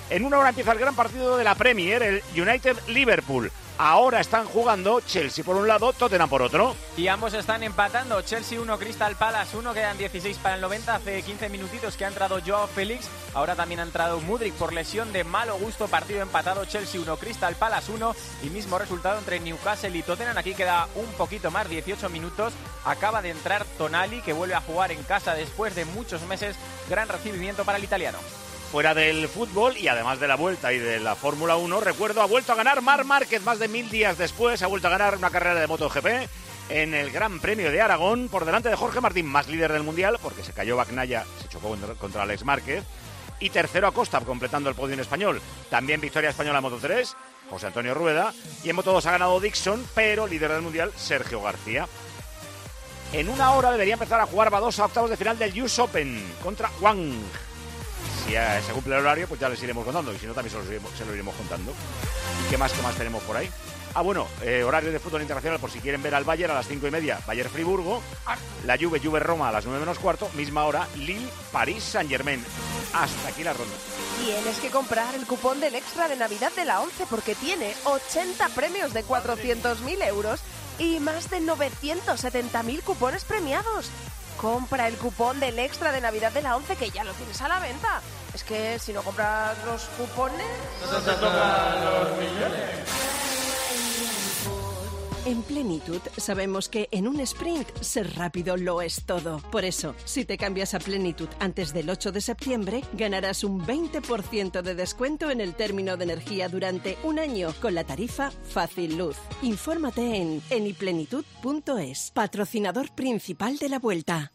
Speaker 2: En una hora empieza el gran partido de la Premier, el United-Liverpool. Ahora están jugando Chelsea por un lado, Tottenham por otro.
Speaker 3: Y ambos están empatando. Chelsea 1, Crystal Palace 1, quedan 16 para el 90. Hace 15 minutitos que ha entrado Joao Félix. Ahora también ha entrado Mudryk por lesión de malo gusto. Partido empatado, Chelsea 1, Crystal Palace 1. Y mismo resultado entre Newcastle y Tottenham. Aquí queda un poquito más, 18 minutos. Acaba de entrar Tonali, que vuelve a jugar en casa después de muchos meses. Gran recibimiento para el italiano.
Speaker 2: Fuera del fútbol y además de la Vuelta y de la Fórmula 1, recuerdo, ha vuelto a ganar Marc Márquez más de 1000 días después, ha vuelto a ganar una carrera de MotoGP en el Gran Premio de Aragón, por delante de Jorge Martín, más líder del Mundial, porque se cayó Bagnaia, se chocó contra Alex Márquez, y tercero Acosta, completando el podio en español. También victoria española en Moto3, José Antonio Rueda, y en Moto2 ha ganado Dixon, pero líder del Mundial, Sergio García. En una hora debería empezar a jugar Badosa a octavos de final del US Open contra Wang. Si se cumple el horario, pues ya les iremos contando, y si no también se lo iremos contando. ¿Y qué más tenemos por ahí? Horario de fútbol internacional, por si quieren ver al Bayern a las 5:30, Bayern-Friburgo, la Juve-Roma a las 9 menos cuarto, misma hora, Lille-París-Saint-Germain. Hasta aquí la ronda.
Speaker 20: Tienes que comprar el cupón del extra de Navidad de la 11 porque tiene 80 premios de 400.000 euros y más de 970.000 cupones premiados. Compra el cupón del extra de Navidad de la 11 que ya lo tienes a la venta. Es que si no compras los cupones...
Speaker 7: No te tocan los millones.
Speaker 1: En Plenitud sabemos que en un sprint ser rápido lo es todo. Por eso, si te cambias a Plenitud antes del 8 de septiembre, ganarás un 20% de descuento en el término de energía durante un año con la tarifa Fácil Luz. Infórmate en eniplenitud.es, patrocinador principal de la Vuelta.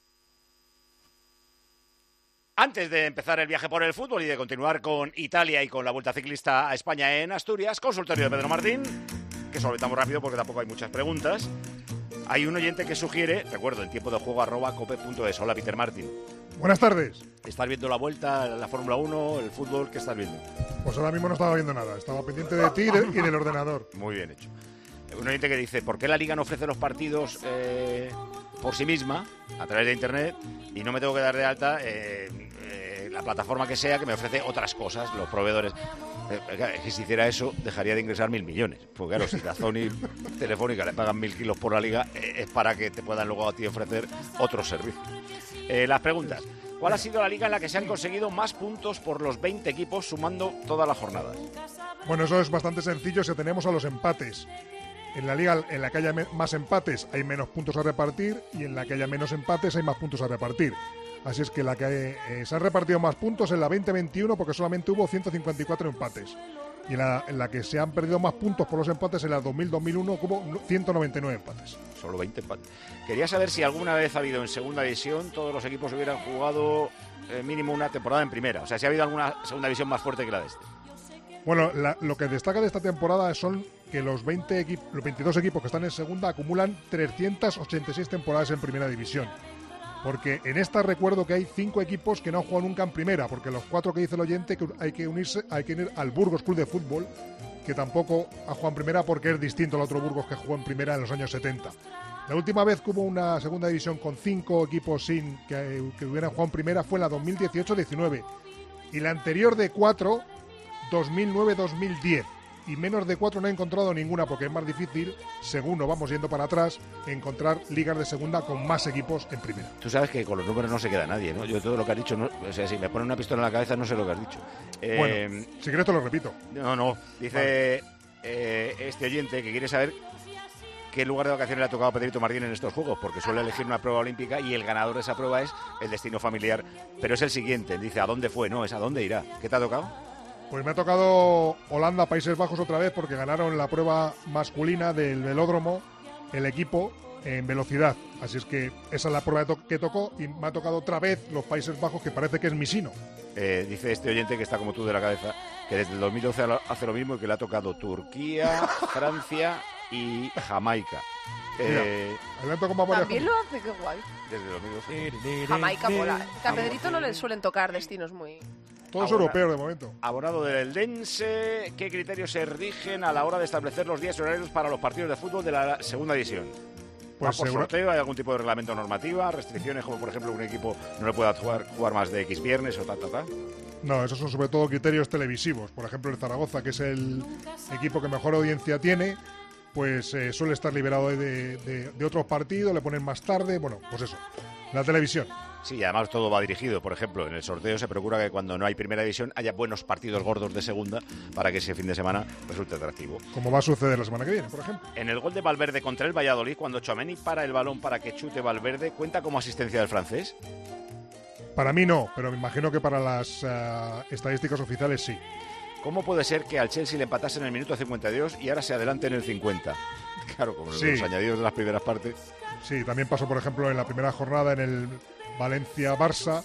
Speaker 2: Antes de empezar el viaje por el fútbol y de continuar con Italia y con la Vuelta Ciclista a España en Asturias, consultorio de Pedro Martín, que solventamos rápido porque tampoco hay muchas preguntas. Hay un oyente que sugiere, recuerdo, en tiempo de juego @cope.es. Hola, Peter Martín.
Speaker 21: Buenas tardes.
Speaker 2: ¿Estás viendo la Vuelta, la Fórmula 1, el fútbol? ¿Qué estás viendo?
Speaker 21: Pues ahora mismo no estaba viendo nada. Estaba pendiente de ti y del ordenador.
Speaker 2: Muy bien hecho. Un oyente que dice, ¿por qué la Liga no ofrece los partidos por sí misma, a través de Internet, y no me tengo que dar de alta la plataforma que sea, que me ofrece otras cosas, los proveedores? Que si hiciera eso, dejaría de ingresar 1.000 millones. Porque claro, si Dazón y Telefónica le pagan 1.000 kilos por la Liga, es para que te puedan luego a ti ofrecer otros servicios. Las preguntas. ¿Cuál ha sido la liga en la que se han conseguido más puntos por los 20 equipos sumando todas las jornadas?
Speaker 21: Bueno, eso es bastante sencillo si tenemos a los empates. En la liga en la que haya más empates hay menos puntos a repartir, y en la que haya menos empates hay más puntos a repartir. Así es que la que se han repartido más puntos en la 2021 porque solamente hubo 154 empates. Y en la que se han perdido más puntos por los empates en la 2000-2001 hubo 199 empates.
Speaker 2: Solo 20 empates. Quería saber si alguna vez ha habido en segunda división todos los equipos hubieran jugado mínimo una temporada en primera. O sea, si ha habido alguna segunda división más fuerte que la de este.
Speaker 21: Bueno, lo que destaca de esta temporada son que los 22 equipos que están en segunda acumulan 386 temporadas en primera división. Porque en esta recuerdo que hay 5 equipos que no han jugado nunca en primera, porque los 4 que dice el oyente que hay que ir al Burgos Club de Fútbol, que tampoco ha jugado en primera porque es distinto al otro Burgos que jugó en primera en los años 70. La última vez que hubo una segunda división con 5 equipos que hubieran jugado en primera fue en la 2018-19. Y la anterior de 4, 2009-2010. Y menos de 4 no he encontrado ninguna, porque es más difícil, según nos vamos yendo para atrás, encontrar ligas de segunda con más equipos en primera.
Speaker 2: Tú sabes que con los números no se queda nadie, ¿no? Yo todo lo que has dicho, no, o sea, si me ponen una pistola en la cabeza no sé lo que has dicho.
Speaker 21: Bueno, si quieres te lo repito.
Speaker 2: No, dice este oyente que quiere saber qué lugar de vacaciones le ha tocado a Pedrito Martín en estos Juegos, porque suele elegir una prueba olímpica y el ganador de esa prueba es el destino familiar, pero es el siguiente, dice, ¿a dónde fue? No, es ¿a dónde irá? ¿Qué te ha tocado?
Speaker 21: Pues me ha tocado Holanda, Países Bajos otra vez, porque ganaron la prueba masculina del velódromo, el equipo, en velocidad. Así es que esa es la prueba que tocó, y me ha tocado otra vez los Países Bajos, que parece que es mi sino.
Speaker 2: Dice este oyente, que está como tú de la cabeza, que desde el 2012 hace lo mismo y que le ha tocado Turquía, Francia y Jamaica.
Speaker 20: También lo hace, qué guay.
Speaker 2: Desde 2012.
Speaker 20: Jamaica mola. A Pedrito no le suelen tocar destinos muy...
Speaker 21: Todos europeos de momento.
Speaker 2: Abonado del Eldense, ¿qué criterios se rigen a la hora de establecer los días y horarios para los partidos de fútbol de la segunda división?
Speaker 21: Pues
Speaker 2: ¿por sorteo? ¿Hay algún tipo de reglamento normativa? ¿Restricciones como, por ejemplo, un equipo no le pueda jugar más de X viernes o tal?
Speaker 21: No, esos son sobre todo criterios televisivos. Por ejemplo, el Zaragoza, que es el equipo que mejor audiencia tiene, pues suele estar liberado de otros partidos, le ponen más tarde, bueno, pues eso, la televisión.
Speaker 12: Sí, además todo va dirigido. Por ejemplo, en el sorteo se procura que cuando no hay primera división haya buenos partidos gordos de segunda para que ese fin de semana resulte atractivo.
Speaker 21: Como va a suceder la semana que viene, por ejemplo.
Speaker 12: En el gol de Valverde contra el Valladolid, cuando Tchouaméni para el balón para que chute Valverde, ¿cuenta como asistencia del francés?
Speaker 21: Para mí no, pero me imagino que para las estadísticas oficiales sí.
Speaker 12: ¿Cómo puede ser que al Chelsea le empatase en el minuto 52 y ahora se adelante en el 50? Claro, como
Speaker 21: sí.
Speaker 12: Los añadidos de las primeras partes.
Speaker 21: Sí, también pasó, por ejemplo, en la primera jornada en el Valencia-Barça.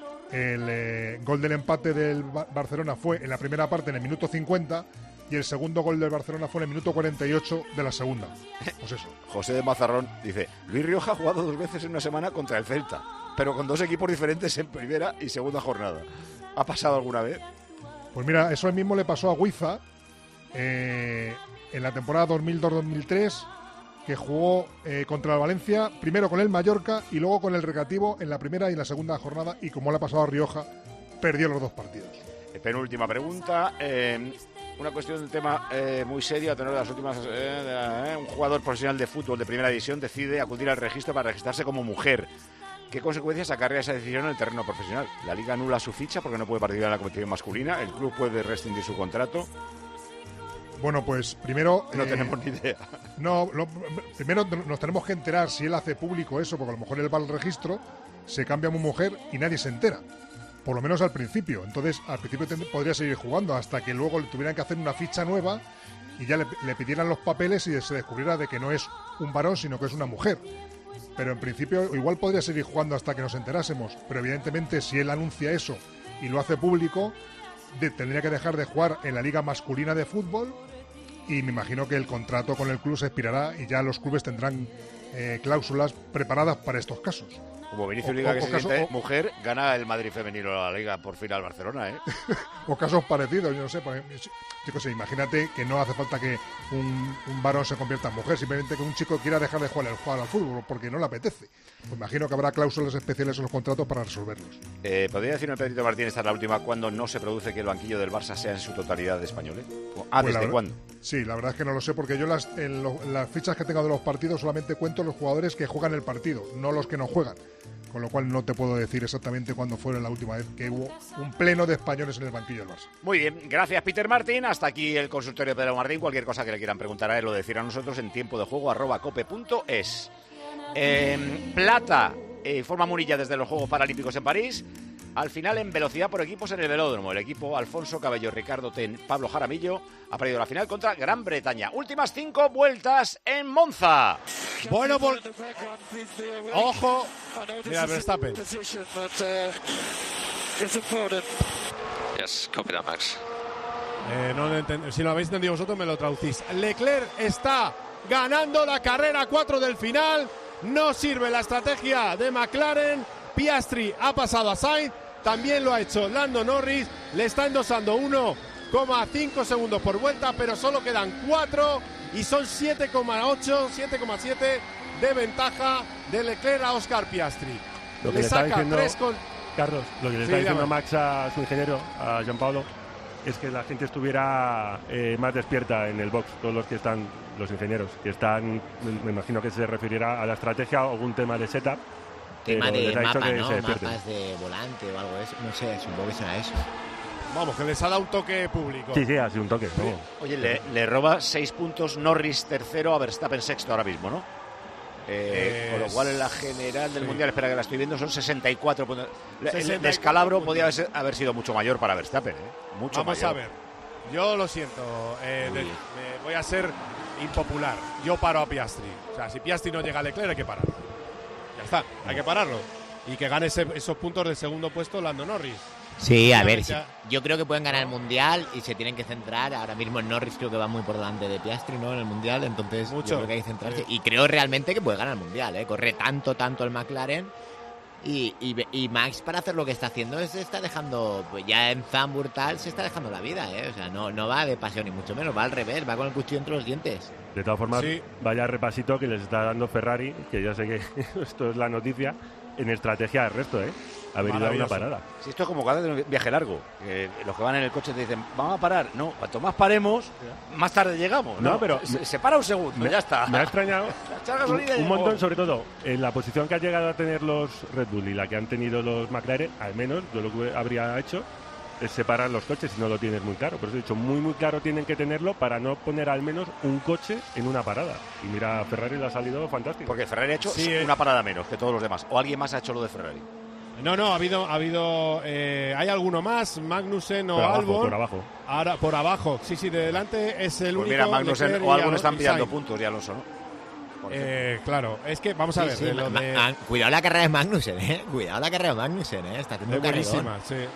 Speaker 21: El gol del empate del Barcelona fue en la primera parte en el minuto 50 y el segundo gol del Barcelona fue en el minuto 48 de la segunda. Pues eso.
Speaker 12: José de Mazarrón dice, Luis Rioja ha jugado 2 veces en una semana contra el Celta, pero con 2 equipos diferentes en primera y segunda jornada. ¿Ha pasado alguna vez?
Speaker 21: Pues mira, eso mismo le pasó a Guiza en la temporada 2002-2003, que jugó contra el Valencia, primero con el Mallorca y luego con el Recreativo en la primera y en la segunda jornada, y como le ha pasado a Rioja, perdió los 2 partidos.
Speaker 12: Penúltima pregunta, una cuestión de tema muy serio a tener las últimas. Un jugador profesional de fútbol de primera división decide acudir al registro para registrarse como mujer. ¿Qué consecuencias acarrea esa decisión en el terreno profesional? La liga anula su ficha porque no puede participar en la competición masculina, el club puede rescindir su contrato.
Speaker 21: Bueno, pues primero...
Speaker 12: No tenemos ni idea.
Speaker 21: Primero nos tenemos que enterar si él hace público eso, porque a lo mejor él va al registro, se cambia como mujer y nadie se entera. Por lo menos al principio. Entonces, al principio podría seguir jugando hasta que luego le tuvieran que hacer una ficha nueva y ya le pidieran los papeles y se descubriera de que no es un varón, sino que es una mujer. Pero en principio igual podría seguir jugando hasta que nos enterásemos. Pero evidentemente si él anuncia eso y lo hace público, tendría que dejar de jugar en la liga masculina de fútbol y me imagino que el contrato con el club se expirará y ya los clubes tendrán cláusulas preparadas para estos casos.
Speaker 12: Como Vinicius Liga, que se siente mujer, gana el Madrid femenino la Liga por fin al Barcelona, ¿eh?
Speaker 21: O casos parecidos, yo no sé. Yo qué sé, imagínate que no hace falta que un varón se convierta en mujer, simplemente que un chico quiera dejar de jugar al fútbol porque no le apetece. Pues imagino que habrá cláusulas especiales en los contratos para resolverlos.
Speaker 12: ¿Podría decirme, Pedrito Martín, esta es la última, cuándo no se produce que el banquillo del Barça sea en su totalidad de españoles? ¿Desde cuándo?
Speaker 21: Sí, la verdad es que no lo sé, porque yo las fichas que tengo de los partidos solamente cuento los jugadores que juegan el partido, no los que no juegan. Con lo cual no te puedo decir exactamente cuándo fue la última vez que hubo un pleno de españoles en el banquillo del Barça.
Speaker 12: Muy bien, gracias Peter Martín. Hasta aquí el consultorio de Pedro Martín. Cualquier cosa que le quieran preguntar a él o decir a nosotros en tiempodejuego@cope.es. Plata, informa Murilla desde los Juegos Paralímpicos en París. Al final en velocidad por equipos en el velódromo. El equipo Alfonso Cabello, Ricardo Ten, Pablo Jaramillo ha perdido la final contra Gran Bretaña. Últimas 5 vueltas en Monza.
Speaker 6: Bueno, ojo. Mira, Verstappen.
Speaker 8: Yes, copy that, Max.
Speaker 6: No lo si lo habéis entendido vosotros, me lo traducís. Leclerc está ganando la carrera 4 del final. No sirve la estrategia de McLaren. Piastri ha pasado a Sainz. También lo ha hecho Lando Norris. Le está endosando 1,5 segundos por vuelta, pero solo quedan 4 y son 7,8, 7,7 de ventaja de Leclerc a Oscar Piastri.
Speaker 4: Lo que le saca diciendo, 3 con... Carlos, lo que le está diciendo Max a su ingeniero, a Gianpaolo, es que la gente estuviera más despierta en el box, todos los que están, los ingenieros, que están, me imagino que se referirá a la estrategia o algún tema de setup.
Speaker 5: Tema de mapa, ¿no? Mapas de volante o algo de eso. No sé, supongo que será eso.
Speaker 6: Vamos, que les ha dado un toque público.
Speaker 4: Sí, ha sido un toque. ¿No?
Speaker 12: Oye, le roba 6 puntos Norris tercero a Verstappen sexto ahora mismo, ¿no? Con lo cual en la general del Mundial, espera que la estoy viendo, son 64 puntos. El descalabro podía haber sido mucho mayor para Verstappen, ¿eh? Mucho
Speaker 6: Vamos
Speaker 12: mayor.
Speaker 6: A ver, yo lo siento, voy a ser impopular. Yo paro a Piastri. O sea, si Piastri no llega a Leclerc hay que pararlo. Ya está, hay que pararlo. Y que gane esos puntos del segundo puesto Lando Norris.
Speaker 5: Sí, a ver, yo creo que pueden ganar el Mundial y se tienen que centrar. Ahora mismo Norris creo que va muy por delante de Piastri, ¿no? En el Mundial, entonces yo creo que hay que centrarse. Sí. Y creo realmente que puede ganar el Mundial, ¿eh? Corre tanto el McLaren y Max, para hacer lo que está haciendo, se está dejando, pues ya en Zandvoort tal, se está dejando la vida, ¿eh? O sea, no va de pasión ni mucho menos, va al revés, va con el cuchillo entre los dientes.
Speaker 4: De todas formas, vaya repasito que les está dando Ferrari, que ya sé que esto es la noticia, en estrategia del resto, ¿eh? haber ido a una parada.
Speaker 12: Si esto es como cada vez un viaje largo, los que van en el coche te dicen, vamos a parar. No, cuanto más paremos, más tarde llegamos. No,
Speaker 4: pero
Speaker 12: se para un segundo, ya está.
Speaker 4: Me ha extrañado un montón, sobre todo en la posición que han llegado a tener los Red Bull y la que han tenido los McLaren, al menos yo lo que habría hecho es separar los coches si no lo tienes muy claro. Por eso he dicho, muy claro tienen que tenerlo para no poner al menos un coche en una parada. Y mira, Ferrari le ha salido fantástico.
Speaker 12: Porque Ferrari ha hecho una parada menos que todos los demás. ¿O alguien más ha hecho lo de Ferrari?
Speaker 6: No, ha habido hay alguno más, Magnussen o Albon.
Speaker 4: Por abajo.
Speaker 6: Ahora, por abajo. Sí, de delante es el único.
Speaker 12: Mira, Magnussen o Albon están pillando puntos y Alonso, ¿no?
Speaker 6: Claro, es que vamos a ver.
Speaker 5: Cuidado la carrera de Magnussen, Cuidado la carrera de Magnussen, Está haciendo un
Speaker 6: buenísima, sí.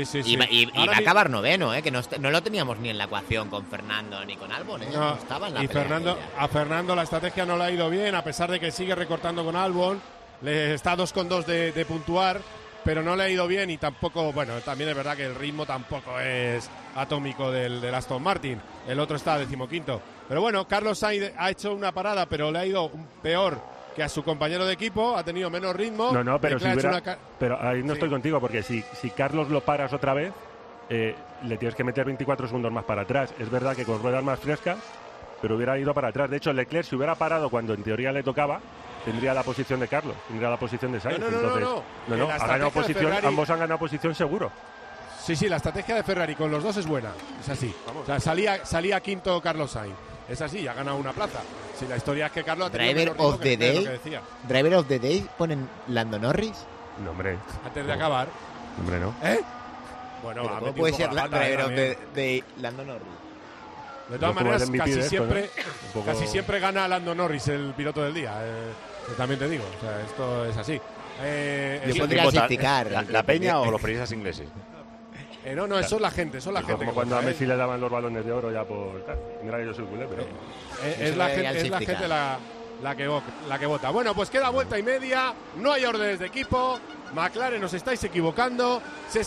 Speaker 5: Y va a acabar noveno, que no lo teníamos ni en la ecuación con Fernando ni con Albon, No estaba en la pelea.
Speaker 6: A Fernando la estrategia no le ha ido bien, a pesar de que sigue recortando con Albon. Le está 2,2 de puntuar, pero no le ha ido bien y tampoco, también es verdad que el ritmo tampoco es atómico del Aston Martin. El otro está 15º. Pero bueno, Carlos Sainz ha hecho una parada, pero le ha ido peor que a su compañero de equipo, ha tenido menos ritmo.
Speaker 4: No, pero pero ahí no estoy contigo, porque si Carlos lo paras otra vez, le tienes que meter 24 segundos más para atrás. Es verdad que con ruedas más frescas, pero hubiera ido para atrás. De hecho, Leclerc, si hubiera parado cuando en teoría le tocaba, tendría la posición de Carlos, tendría la posición de Sainz. No, ha ganado posición, Ferrari, ambos han ganado posición seguro.
Speaker 6: Sí, la estrategia de Ferrari con los dos es buena, es así. Vamos. O sea, salía quinto Carlos Sainz. Es así, ha ganado una plaza. Si la historia es que Carlos ha tenido
Speaker 5: Driver of the Day. Driver of the Day ponen Lando Norris.
Speaker 4: No, hombre.
Speaker 6: Antes de acabar.
Speaker 4: Hombre, no.
Speaker 6: Bueno,
Speaker 5: ¿cómo puede ser Driver of the Day Lando Norris?
Speaker 6: De todas maneras, casi siempre gana Lando Norris, el piloto del día. También te digo, o sea, esto es así.
Speaker 5: Yo podría criticar.
Speaker 12: ¿La peña o los periodistas ingleses?
Speaker 6: No, eso es la gente,
Speaker 4: Como cuando a Messi le daban los balones de oro ya por... Mira, yo soy culé, pero...
Speaker 6: Es la gente la que vota. Bueno, pues queda vuelta y media, no hay órdenes de equipo. McLaren, os estáis equivocando.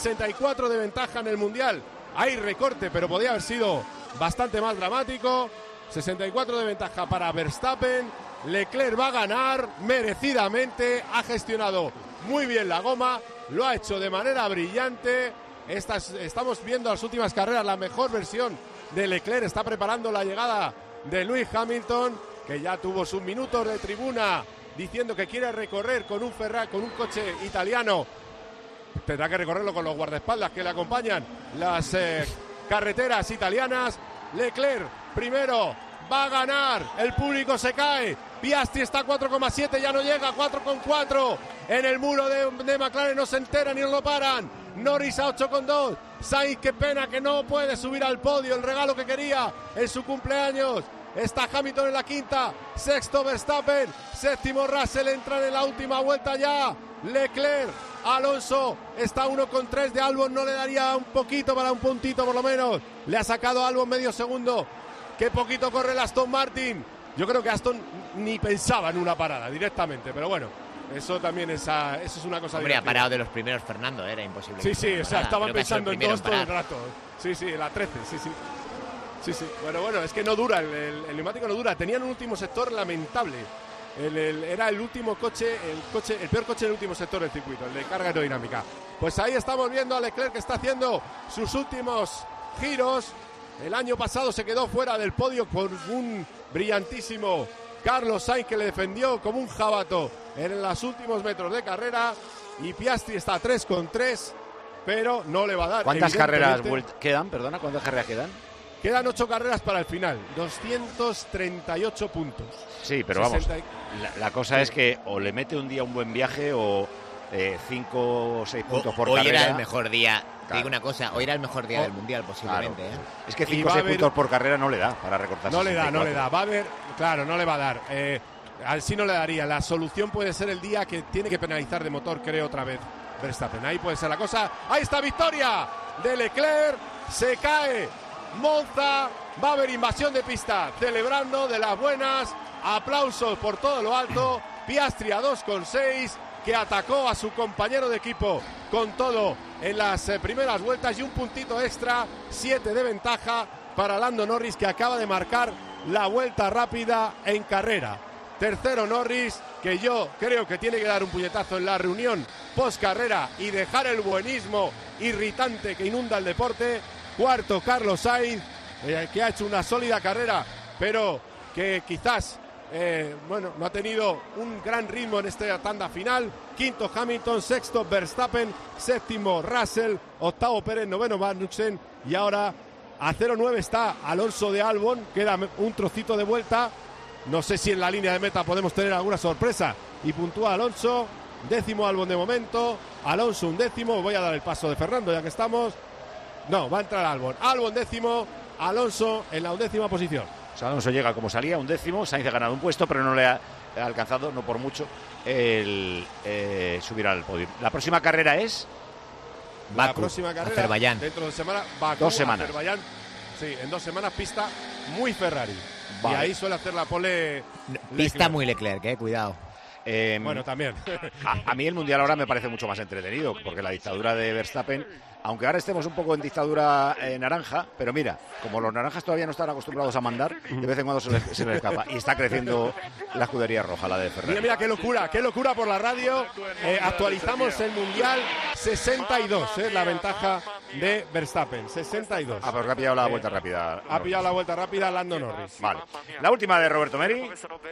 Speaker 6: 64 de ventaja en el Mundial. Hay recorte, pero podía haber sido bastante más dramático. 64 de ventaja para Verstappen. Leclerc va a ganar merecidamente. Ha gestionado muy bien la goma. Lo ha hecho de manera brillante. Estamos viendo las últimas carreras la mejor versión de Leclerc. Está preparando la llegada de Lewis Hamilton, que ya tuvo sus minutos de tribuna diciendo que quiere recorrer con un Ferrari, con un coche italiano. Tendrá que recorrerlo con los guardaespaldas que le acompañan las carreteras italianas. Leclerc primero va a ganar, el público se cae. Piastri está a 4,7, ya no llega, 4,4 en el muro de McLaren, no se enteran ni no lo paran. Norris a 8,2. Sainz, qué pena que no puede subir al podio, el regalo que quería en su cumpleaños. Está Hamilton en la quinta, sexto Verstappen, séptimo Russell, entran en la última vuelta ya. Leclerc, Alonso está 1,3 de Albon, no le daría un poquito para un puntito por lo menos. Le ha sacado a Albon medio segundo. Qué poquito corre el Aston Martin. Yo creo que Aston ni pensaba en una parada directamente, pero bueno, eso también eso es una cosa.
Speaker 5: Hombre, ha parado de los primeros Fernando, era imposible.
Speaker 6: Sí, o sea, estaban pensando en todos todo el rato. Sí, la 13, sí. Bueno, es que no dura, el neumático no dura. Tenían un último sector lamentable. Era el último coche, el peor coche del último sector del circuito, el de carga aerodinámica. Pues ahí estamos viendo a Leclerc que está haciendo sus últimos giros. El año pasado se quedó fuera del podio por un brillantísimo Carlos Sainz que le defendió como un jabato en los últimos metros de carrera. Y Piastri está a 3,3, pero no le va a dar.
Speaker 12: ¿Cuántas carreras quedan? Perdona, ¿cuántas carreras quedan?
Speaker 6: Quedan 8 carreras para el final, 238 puntos.
Speaker 12: Sí, pero 60... vamos, la cosa es que o le mete un día un buen viaje o 5 o 6 puntos por carrera.
Speaker 5: Hoy era el mejor día, te digo una cosa, hoy era el mejor día del Mundial posiblemente.
Speaker 12: Claro. Es que 5 o 6 puntos por carrera no le da para recortar.
Speaker 6: No le da, va a haber, claro, no le va a dar. Así no le daría, la solución puede ser el día que tiene que penalizar de motor, creo otra vez Verstappen. Ahí puede ser la cosa, ahí está victoria de Leclerc, se cae Monza, va a haber invasión de pista, celebrando de las buenas, aplausos por todo lo alto. Piastri a 2,6, que atacó a su compañero de equipo con todo en las primeras vueltas y un puntito extra, 7 de ventaja para Lando Norris, que acaba de marcar la vuelta rápida en carrera. Tercero Norris, que yo creo que tiene que dar un puñetazo en la reunión post carrera y dejar el buenismo irritante que inunda el deporte. Cuarto, Carlos Sainz, que ha hecho una sólida carrera, pero que quizás no ha tenido un gran ritmo en esta tanda final. Quinto, Hamilton. Sexto, Verstappen. Séptimo, Russell. Octavo, Pérez. Noveno, Magnussen. Y ahora a 0-9 está Alonso de Albon. Queda un trocito de vuelta. No sé si en la línea de meta podemos tener alguna sorpresa. Y puntúa Alonso. Décimo Albon de momento. Alonso 11º. Voy a dar el paso de Fernando ya que estamos. No, va a entrar Albon. Albon 10º. Alonso en la 11ª posición.
Speaker 12: O sea, Alonso llega como salía, 11º. Sainz ha ganado un puesto, pero no le ha alcanzado, no por mucho, el subir al podio. La próxima carrera es Bakú.
Speaker 6: La próxima carrera
Speaker 5: Azerbaiyán.
Speaker 6: dentro de semana. Bakú,
Speaker 12: 2 semanas.
Speaker 6: Azerbaiyán. Sí, en 2 semanas pista muy Ferrari.
Speaker 12: Vale.
Speaker 6: Y ahí suele hacer la pole
Speaker 5: Pista
Speaker 6: Leclerc.
Speaker 5: muy Leclerc, cuidado.
Speaker 6: Bueno, también.
Speaker 12: A mí el Mundial ahora me parece mucho más entretenido, porque la dictadura de Verstappen, aunque ahora estemos un poco en dictadura naranja, pero mira, como los naranjas todavía no están acostumbrados a mandar, de vez en cuando se les escapa. Y está creciendo la escudería roja, la de Ferrari.
Speaker 6: Mira, qué locura por la radio. Actualizamos el Mundial 62, la ventaja de Verstappen, 62.
Speaker 12: Ah, porque ha pillado la vuelta rápida.
Speaker 6: Ha pillado la vuelta rápida Lando Norris.
Speaker 12: Vale. La última de Roberto Meri.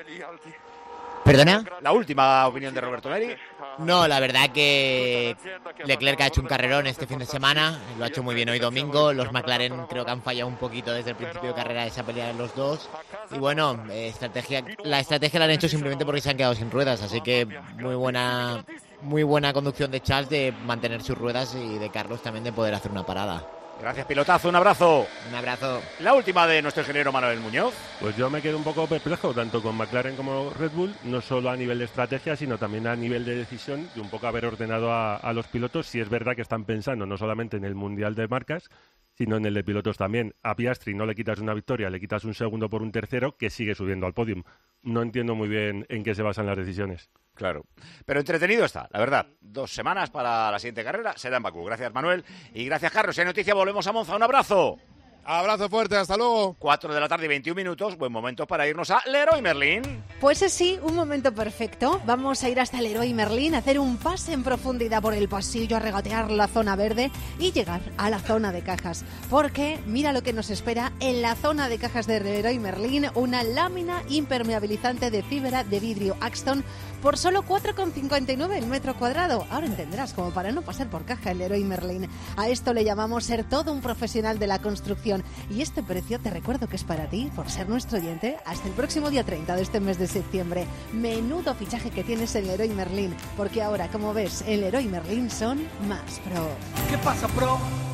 Speaker 5: ¿Perdona?
Speaker 12: La última opinión de Roberto Meri.
Speaker 5: No, la verdad que Leclerc ha hecho un carrerón este fin de semana, lo ha hecho muy bien hoy domingo. Los McLaren creo que han fallado un poquito desde el principio de carrera esa pelea de los dos. Y bueno, la estrategia la han hecho simplemente porque se han quedado sin ruedas, así que muy buena conducción de Charles de mantener sus ruedas y de Carlos también de poder hacer una parada.
Speaker 12: Gracias, pilotazo, un abrazo.
Speaker 5: Un abrazo.
Speaker 12: La última de nuestro ingeniero Manuel Muñoz.
Speaker 4: Pues yo me quedo un poco perplejo, tanto con McLaren como Red Bull, no solo a nivel de estrategia, sino también a nivel de decisión, de un poco haber ordenado a los pilotos, si es verdad que están pensando no solamente en el Mundial de Marcas, sino en el de pilotos también. A Piastri no le quitas una victoria, le quitas un segundo por un tercero, que sigue subiendo al podium. No entiendo muy bien en qué se basan las decisiones.
Speaker 12: Claro. Pero entretenido está, la verdad. 2 semanas para la siguiente carrera, será en Bakú. Gracias, Manuel. Y gracias, Carlos. Si hay noticia, volvemos a Monza. Un abrazo.
Speaker 6: Abrazo fuerte, hasta luego.
Speaker 12: 4 de la tarde y 21 minutos. Buen momento para irnos a Leroy Merlin.
Speaker 8: Pues sí, un momento perfecto. Vamos a ir hasta Leroy Merlin, a hacer un pase en profundidad por el pasillo, a regatear la zona verde y llegar a la zona de cajas. Porque mira lo que nos espera en la zona de cajas de Leroy Merlin, una lámina impermeabilizante de fibra de vidrio Axton por solo 4,59 el metro cuadrado. Ahora entenderás, como para no pasar por caja el Leroy Merlin. A esto le llamamos ser todo un profesional de la construcción. Y este precio te recuerdo que es para ti, por ser nuestro oyente, hasta el próximo día 30 de este mes de septiembre. Menudo fichaje que tienes en Leroy Merlin, porque ahora, como ves, en Leroy Merlin son más pro.
Speaker 7: ¿Qué pasa, pro?